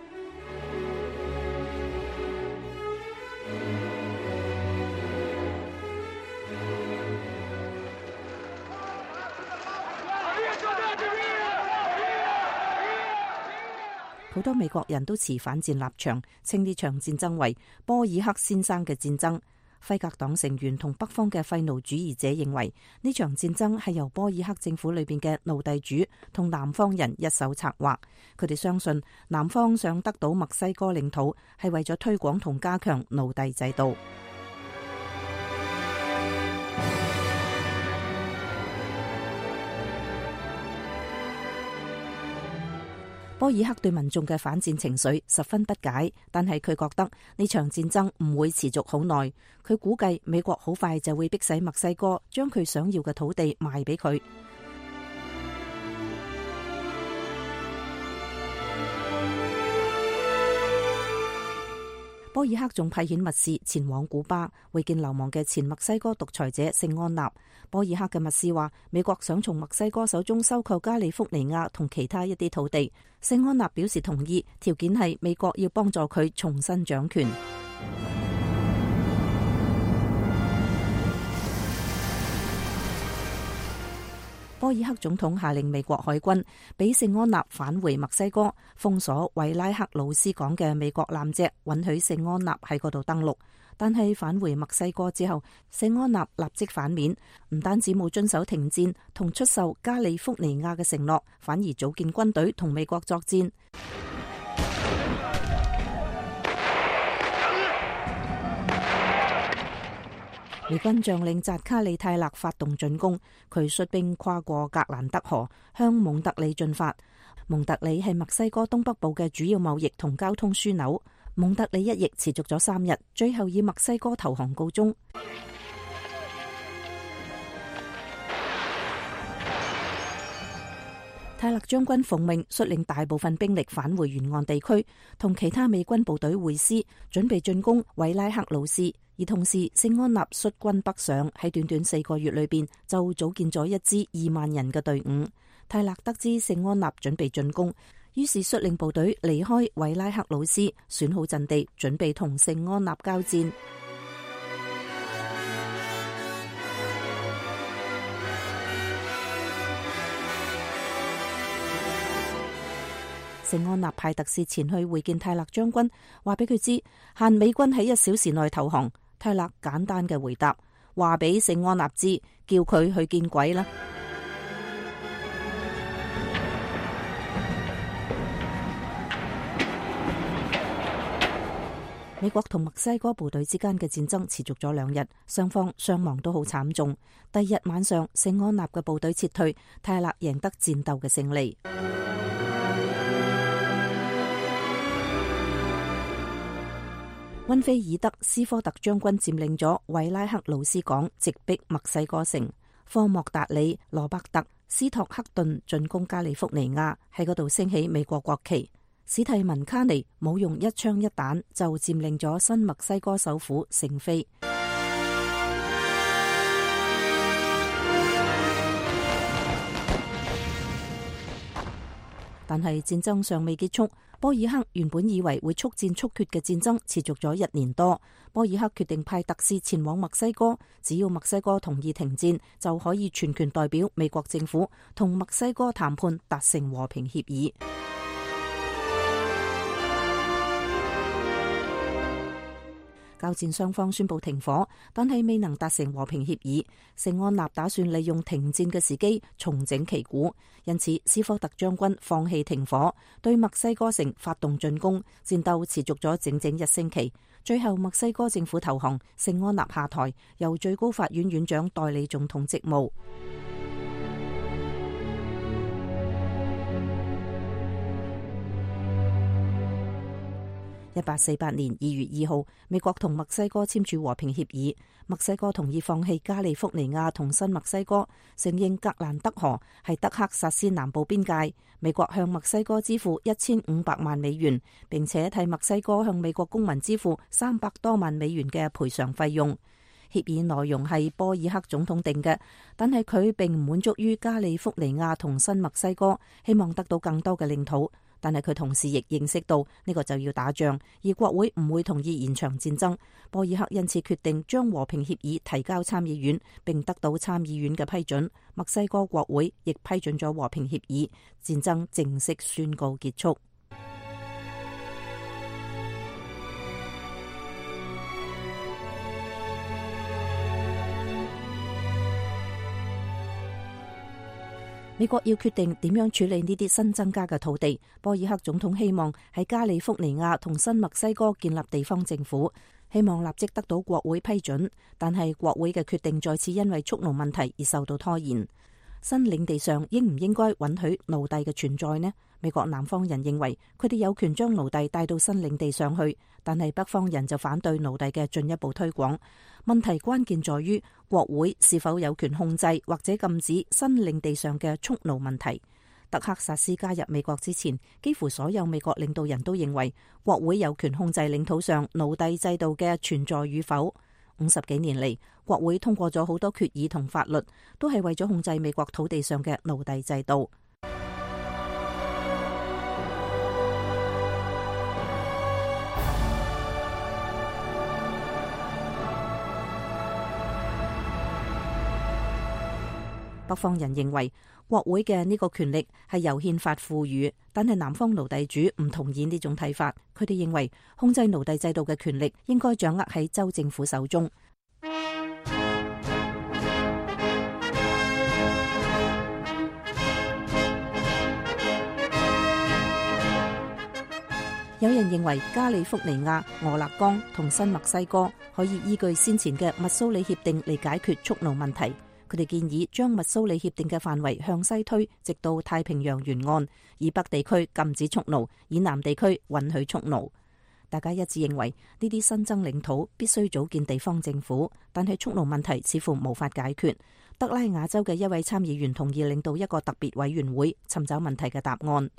N: 好多美國人都持反戰立場，稱呢場戰爭為波爾克先生嘅戰爭。輝格黨成員同北方嘅廢奴主義者認為呢場戰爭係由波爾克政府裏邊嘅奴隸主同南方人一手策劃。佢哋相信南方想得到墨西哥領土係為咗推廣同加強奴隸制度。波爾克對民眾嘅反戰情緒十分不解，但係佢覺得呢場戰爭唔會持續好耐。佢估計美國好快就會逼使墨西哥將佢想要嘅土地賣俾佢。波爾克仲派遣密使前往古巴會見流亡嘅前墨西哥獨裁者聖安納。波爾克嘅密使話，美國想從墨西哥手中收購加利福尼亞同其他一啲土地。聖安納表示同意，條件係美國要幫助佢重新掌權。波爾克總統下令美國海軍俾聖安納返回墨西哥，封鎖維拉克魯斯港嘅美國艦隻，允許聖安納喺嗰度登陸。但係返回墨西哥之後，聖安納立即反面，唔單止冇遵守停戰同出售加利福尼亞嘅承諾，反而組建軍隊同美國作戰。美軍將領扎卡里泰勒發動進攻，佢率兵跨過格蘭德河，向蒙特利進發。蒙特利係墨西哥東北部嘅主要貿易同交通樞紐。蒙特利一役持續咗三日，最後以墨西哥投降告終。泰勒將軍奉命率領大部分兵力返回沿岸地區，同其他美軍部隊會師，準備進攻維拉克魯斯。而同時，聖安納率軍北上，喺短短四個月裏邊就組建咗一支二萬人嘅隊伍。泰勒得知聖安納準備進攻，於是率領部隊離開維拉克魯斯，選好陣地，準備同聖安納交戰。聖安納派特使前去會見泰勒將軍，話俾佢知限美軍喺一小時內投降。泰勒簡單嘅回答，話俾聖安納知，叫佢去見鬼啦。美國同墨西哥部隊之間嘅戰爭持續咗兩日，雙方傷亡都好慘重。第二日晚上，聖安納嘅部隊撤退，泰勒贏得戰鬥嘅勝利。溫菲爾德斯科特將軍佔領咗維拉克魯斯港，直逼墨西哥城。科莫達里、羅伯特、斯托克頓進攻加利福尼亞，喺嗰度升起美國國旗。史蒂文卡尼冇用一槍一彈就佔領咗新墨西哥首府聖菲。但係戰爭尚未結束，波爾克原本以為會速戰速決嘅戰爭持續咗一年多。波爾克決定派特使前往墨西哥，只要墨西哥同意停戰，就可以全權代表美國政府同墨西哥談判達成和平協議。 交戰雙方宣布停火，但係未能達成和平協議。聖安納打算利用停戰嘅時機重整旗鼓，因此斯科特將軍放棄停火，對墨西哥城發動進攻，戰鬥持續咗整整一星期。最後墨西哥政府投降，聖安納下台，由最高法院院長代理總統職務。一八四八年二月二號，美國同墨西哥簽署和平協議，墨西哥同意放棄加利福尼亞同新墨西哥，承認格蘭德河係德克薩斯南部邊界。美國向墨西哥支付一千五百萬美元，並且替墨西哥向美國公民支付三百多萬美元嘅賠償費用。協議內容係波爾克總統定嘅，但係佢並唔滿足於加利福尼亞同新墨西哥，希望得到更多嘅領土。但係佢同時亦認識到呢個就要打仗，而國會唔會同意延長戰爭。波爾克因此決定將和平協議提交參議院，並得到參議院嘅批准。墨西哥國會亦批准咗和平協議，戰爭正式宣告結束。美國要決定點樣處理呢啲新增加嘅土地。波爾克總統希望喺加利福尼亞同新墨西哥建立地方政府，希望立即得到國會批准。但係國會嘅決定再次因為蓄奴問題而受到拖延。新領地上應唔應該允許奴隸嘅存在呢？美國南方人認為佢哋有權將奴隸帶到新領地上去，但係北方人就反對奴隸嘅進一步推廣。問題關鍵在於國會是否有權控制或者禁止新領地上嘅蓄奴問題。德克薩斯加入美國之前，幾乎所有美國領導人都認為國會有權控制領土上奴隸制度嘅存在與否。五十幾年嚟，國會通過咗好多決議同法律，都係為咗控制美國土地上嘅奴隸制度。北方人認為國會嘅呢個權力係由憲法賦予，但係南方奴隸主唔同意呢種睇法。佢哋認為控制奴隸制度嘅權力應該掌握喺州政府手中。有人認為加利福尼亞、俄勒岡同新墨西哥可以依據先前嘅密蘇里協定嚟解決蓄奴問題。佢哋建議將密蘇里協定嘅範圍向西推，直到太平洋沿岸，以北地區禁止蓄奴，以南地區允許蓄奴。大家一致認為呢啲新增領土必須組建地方政府，但係蓄奴問題似乎無法解決。德拉瓦州嘅一位參議員同意領導一個特別委員會，尋找問題嘅答案。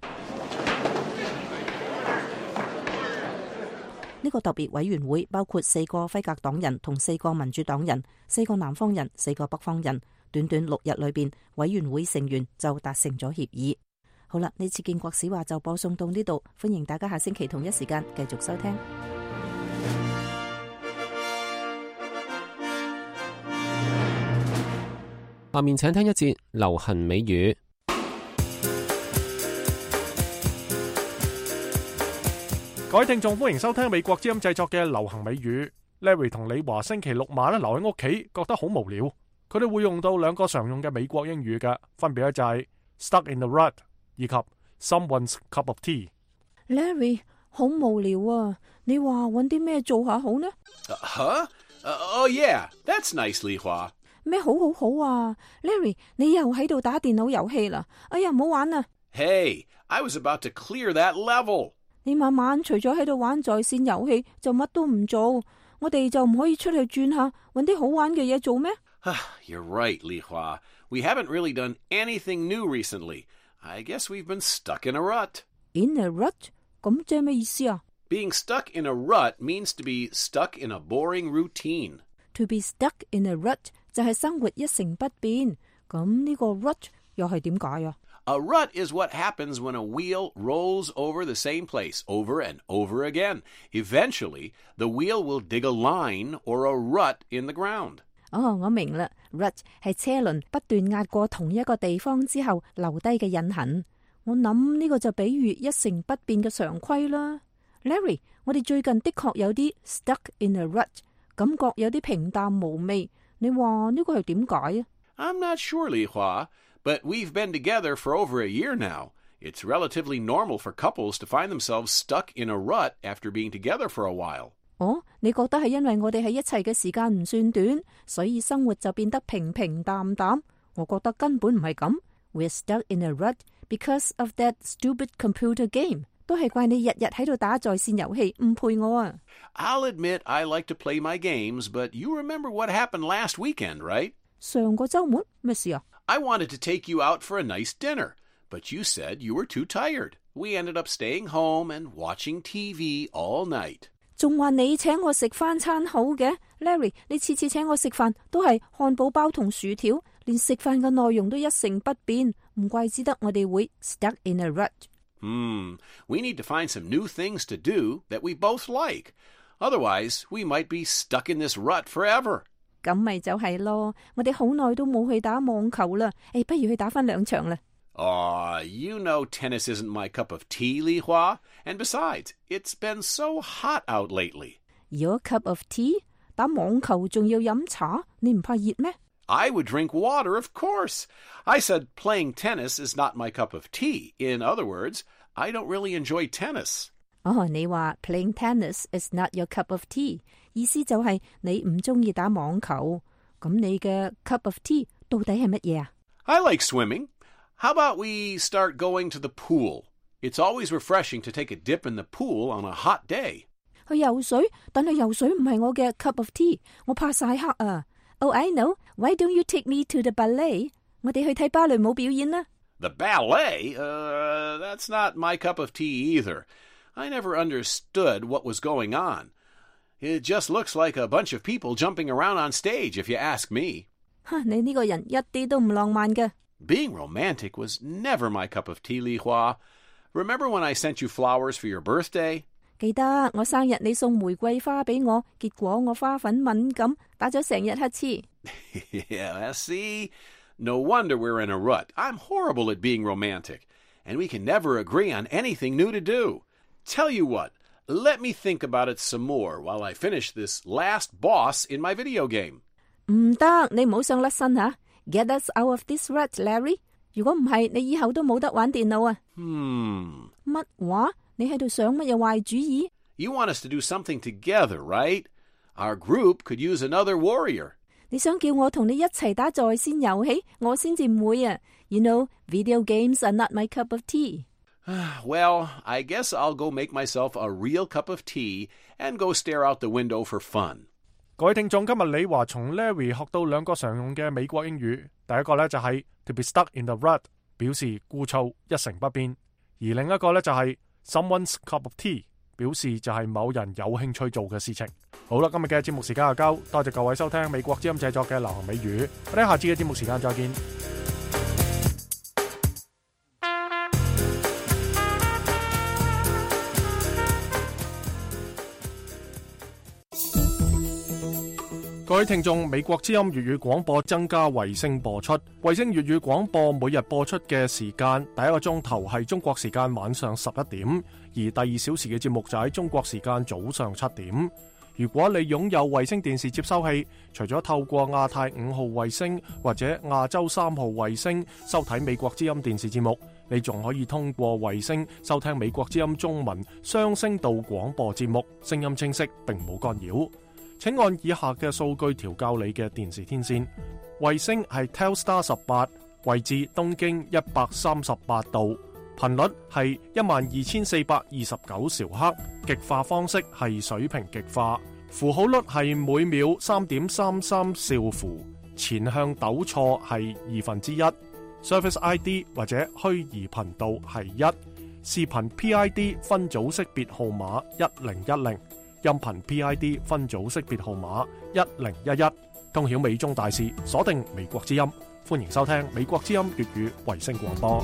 N: 呢個特別委員會包括四個輝格黨人同四個民主黨人，四個南方人，四個北方人。短短六日裏邊，委員會成員就達成咗協議。好啦，呢次建國史話就播送到呢度，歡迎大家下星期同一時間繼續收聽。
B: 下面請聽一節流行美語。
A: 各位聽眾，歡迎收聽美國之音製作嘅流行美語。Larry 同李華星期六晚咧留喺屋企，覺得好無聊。佢哋會用到兩個常用嘅美國英語嘅，分別咧就係 stuck in a rut 以及 someone's cup of tea。
O: Larry 好無聊啊！你話揾啲咩做下好呢？
P: Huh? Uh, oh yeah, that's nice, 李華。
O: 咩好好好啊 ！Larry， 你又喺度打電腦遊戲啦！哎呀，唔好玩啊
P: ！Hey, I was about to clear that level。
O: 你晚晚除咗喺度玩在線遊戲，就乜都唔做。我哋就唔可以出去轉下，揾啲好玩嘅嘢做咩？
P: You're right, 李華。We haven't really done anything new recently. I guess we've been stuck in a rut.
O: In a rut？ 咁即係咩意思啊？
P: Being stuck in a rut means to be stuck in a boring routine.
O: To be stuck in a rut 就係生活一成不變。咁呢個 rut 又係點解啊
P: ？A rut is what happens when a wheel rolls over the same place over and over again. Eventually, the wheel will dig a line or a rut in the ground.
O: 哦，我明啦 ，rut 係車輪不斷壓過同一個地方之後留低嘅印痕。我諗呢個就比喻一成不變嘅常規啦。 Larry，我哋最近的確有啲 stuck in a rut， 感覺有啲平淡無味。你話呢個係點解啊？
P: I'm not sure, Li Hua, but we've been together for over a year now. It's relatively normal for couples to find themselves stuck in a rut after being together for a while.
O: 哦，你覺得係因為我哋喺一齊嘅時間唔算短，所以生活就變得平平淡淡？我覺得根本唔係咁。We're stuck in a rut because of that stupid computer game. 都係怪你日日喺度打在線遊戲，唔陪我啊。
P: I'll admit I like to play my games, but you remember what happened last weekend, right?
O: 上個週末咩事啊？
P: I wanted to take you out for a nice dinner, but you said you were too tired. We ended up staying home and watching T V all night.
O: 仲話你請我食翻餐好嘅 ，Larry， 你次次請我食飯都係漢堡包同薯條，連食飯嘅內容都一成不變，唔怪之得我哋會 stuck in a rut。
P: Hmm, we need to find some new things to do that we both like. Otherwise, we might be stuck in this rut forever.
O: 咁咪就係咯，我哋好耐都冇去打網球啦，誒，不如去打翻兩場啦。
P: Aw, you know tennis isn't my cup of tea, Li Hua. And besides, it's been so hot out lately.
O: Your cup of tea? 打網球仲要飲茶，你唔怕熱咩？
P: I would drink water, of course. I said playing tennis is not my cup of tea. In other words, I don't really enjoy tennis.
O: 哦，你話 playing tennis is not your cup of tea， 意思就係你唔中意打網球。咁你嘅 cup of tea 到底係乜嘢啊？
P: I like swimming. How about we start going to the pool? It's always refreshing to take a dip in the pool on a hot day.
O: 去游水，但係游水唔係我嘅 cup of tea， 我怕曬黑啊。Oh, I know. Why don't you take me to the ballet? 我哋去睇芭蕾舞表演啦。
P: The ballet? Uh, that's not my cup of tea either. I never understood what was going on. It just looks like a bunch of people jumping around on stage, if you ask me.
O: 哈，你呢個人一啲都唔浪漫嘅。
P: Being romantic was never my cup of tea, Li Hua. Remember when I sent you flowers for your birthday?
O: 記得我生日你送玫瑰花俾我，結果我花粉敏感，打咗成日乞嗤。
P: Yeah, see? No wonder we're in a rut. I'm horrible at being romantic. And we can never agree on anything new to do. Tell you what, let me think about it some more while I finish this last boss in my video game.
O: 唔得，你唔好想甩身吓。Get us out of this rut, Larry. 如果唔係，你以後都冇得玩電腦啊。
P: Hmm.
O: 乜話？你喺度想乜嘢壞主意？
P: You want us to do something together, right? Our group could use another warrior.
O: 你想叫我同你一齊打在線遊戲，我先至唔會啊。You know, video games are not my cup of tea.
P: Well, I guess I'll go make myself a real cup of tea and go stare out the window for fun.
A: 各位聽眾，今日李華從 Larry 學到兩個常用嘅美國英語。第一個呢就係 to be stuck in the rut， 表示枯燥一成不變；而另一個呢就係 someone's cup of tea， 表示就係某人有興趣做嘅事情。好啦，今日嘅節目時間就夠，多謝各位收聽美國之音製作嘅流行美語。我哋下次嘅節目時間再見。各位聽眾，美國之音粵語廣播增加衛星播出。衛星粵語廣播每日播出嘅時間，第一個鐘頭係中國時間晚上十一點，而第二小時嘅節目就喺中國時間早上七點。如果你擁有衛星電視接收器，除咗透過亞太五號衛星或者亞洲三號衛星收睇美國之音電視節目，你仲可以通過衛星收聽美國之音中文雙聲道廣播節目，聲音清晰並冇干擾。請按以下嘅數據調校你嘅電視天線。衛星係 Telstar 十八，位置東經一百三十八度，頻率係一萬二千四百二十九兆赫，極化方式係水平極化，符號率係每秒三點三三兆符，前向抖錯係二分之一，Service I D 或者虛擬頻道係一，視頻 P I D 分組識別號碼一零一零。音頻 P I D 分組識別號碼一零一一，通曉美中大事，鎖定美國之音，歡迎收聽美國之音粵語衛星廣播。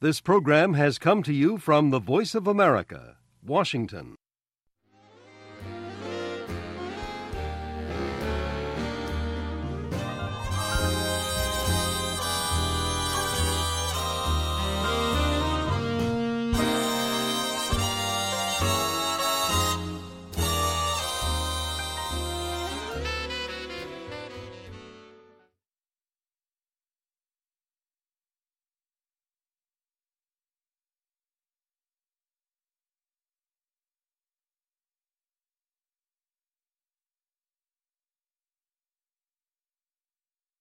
Q: This program has come to you from the Voice of America, Washington.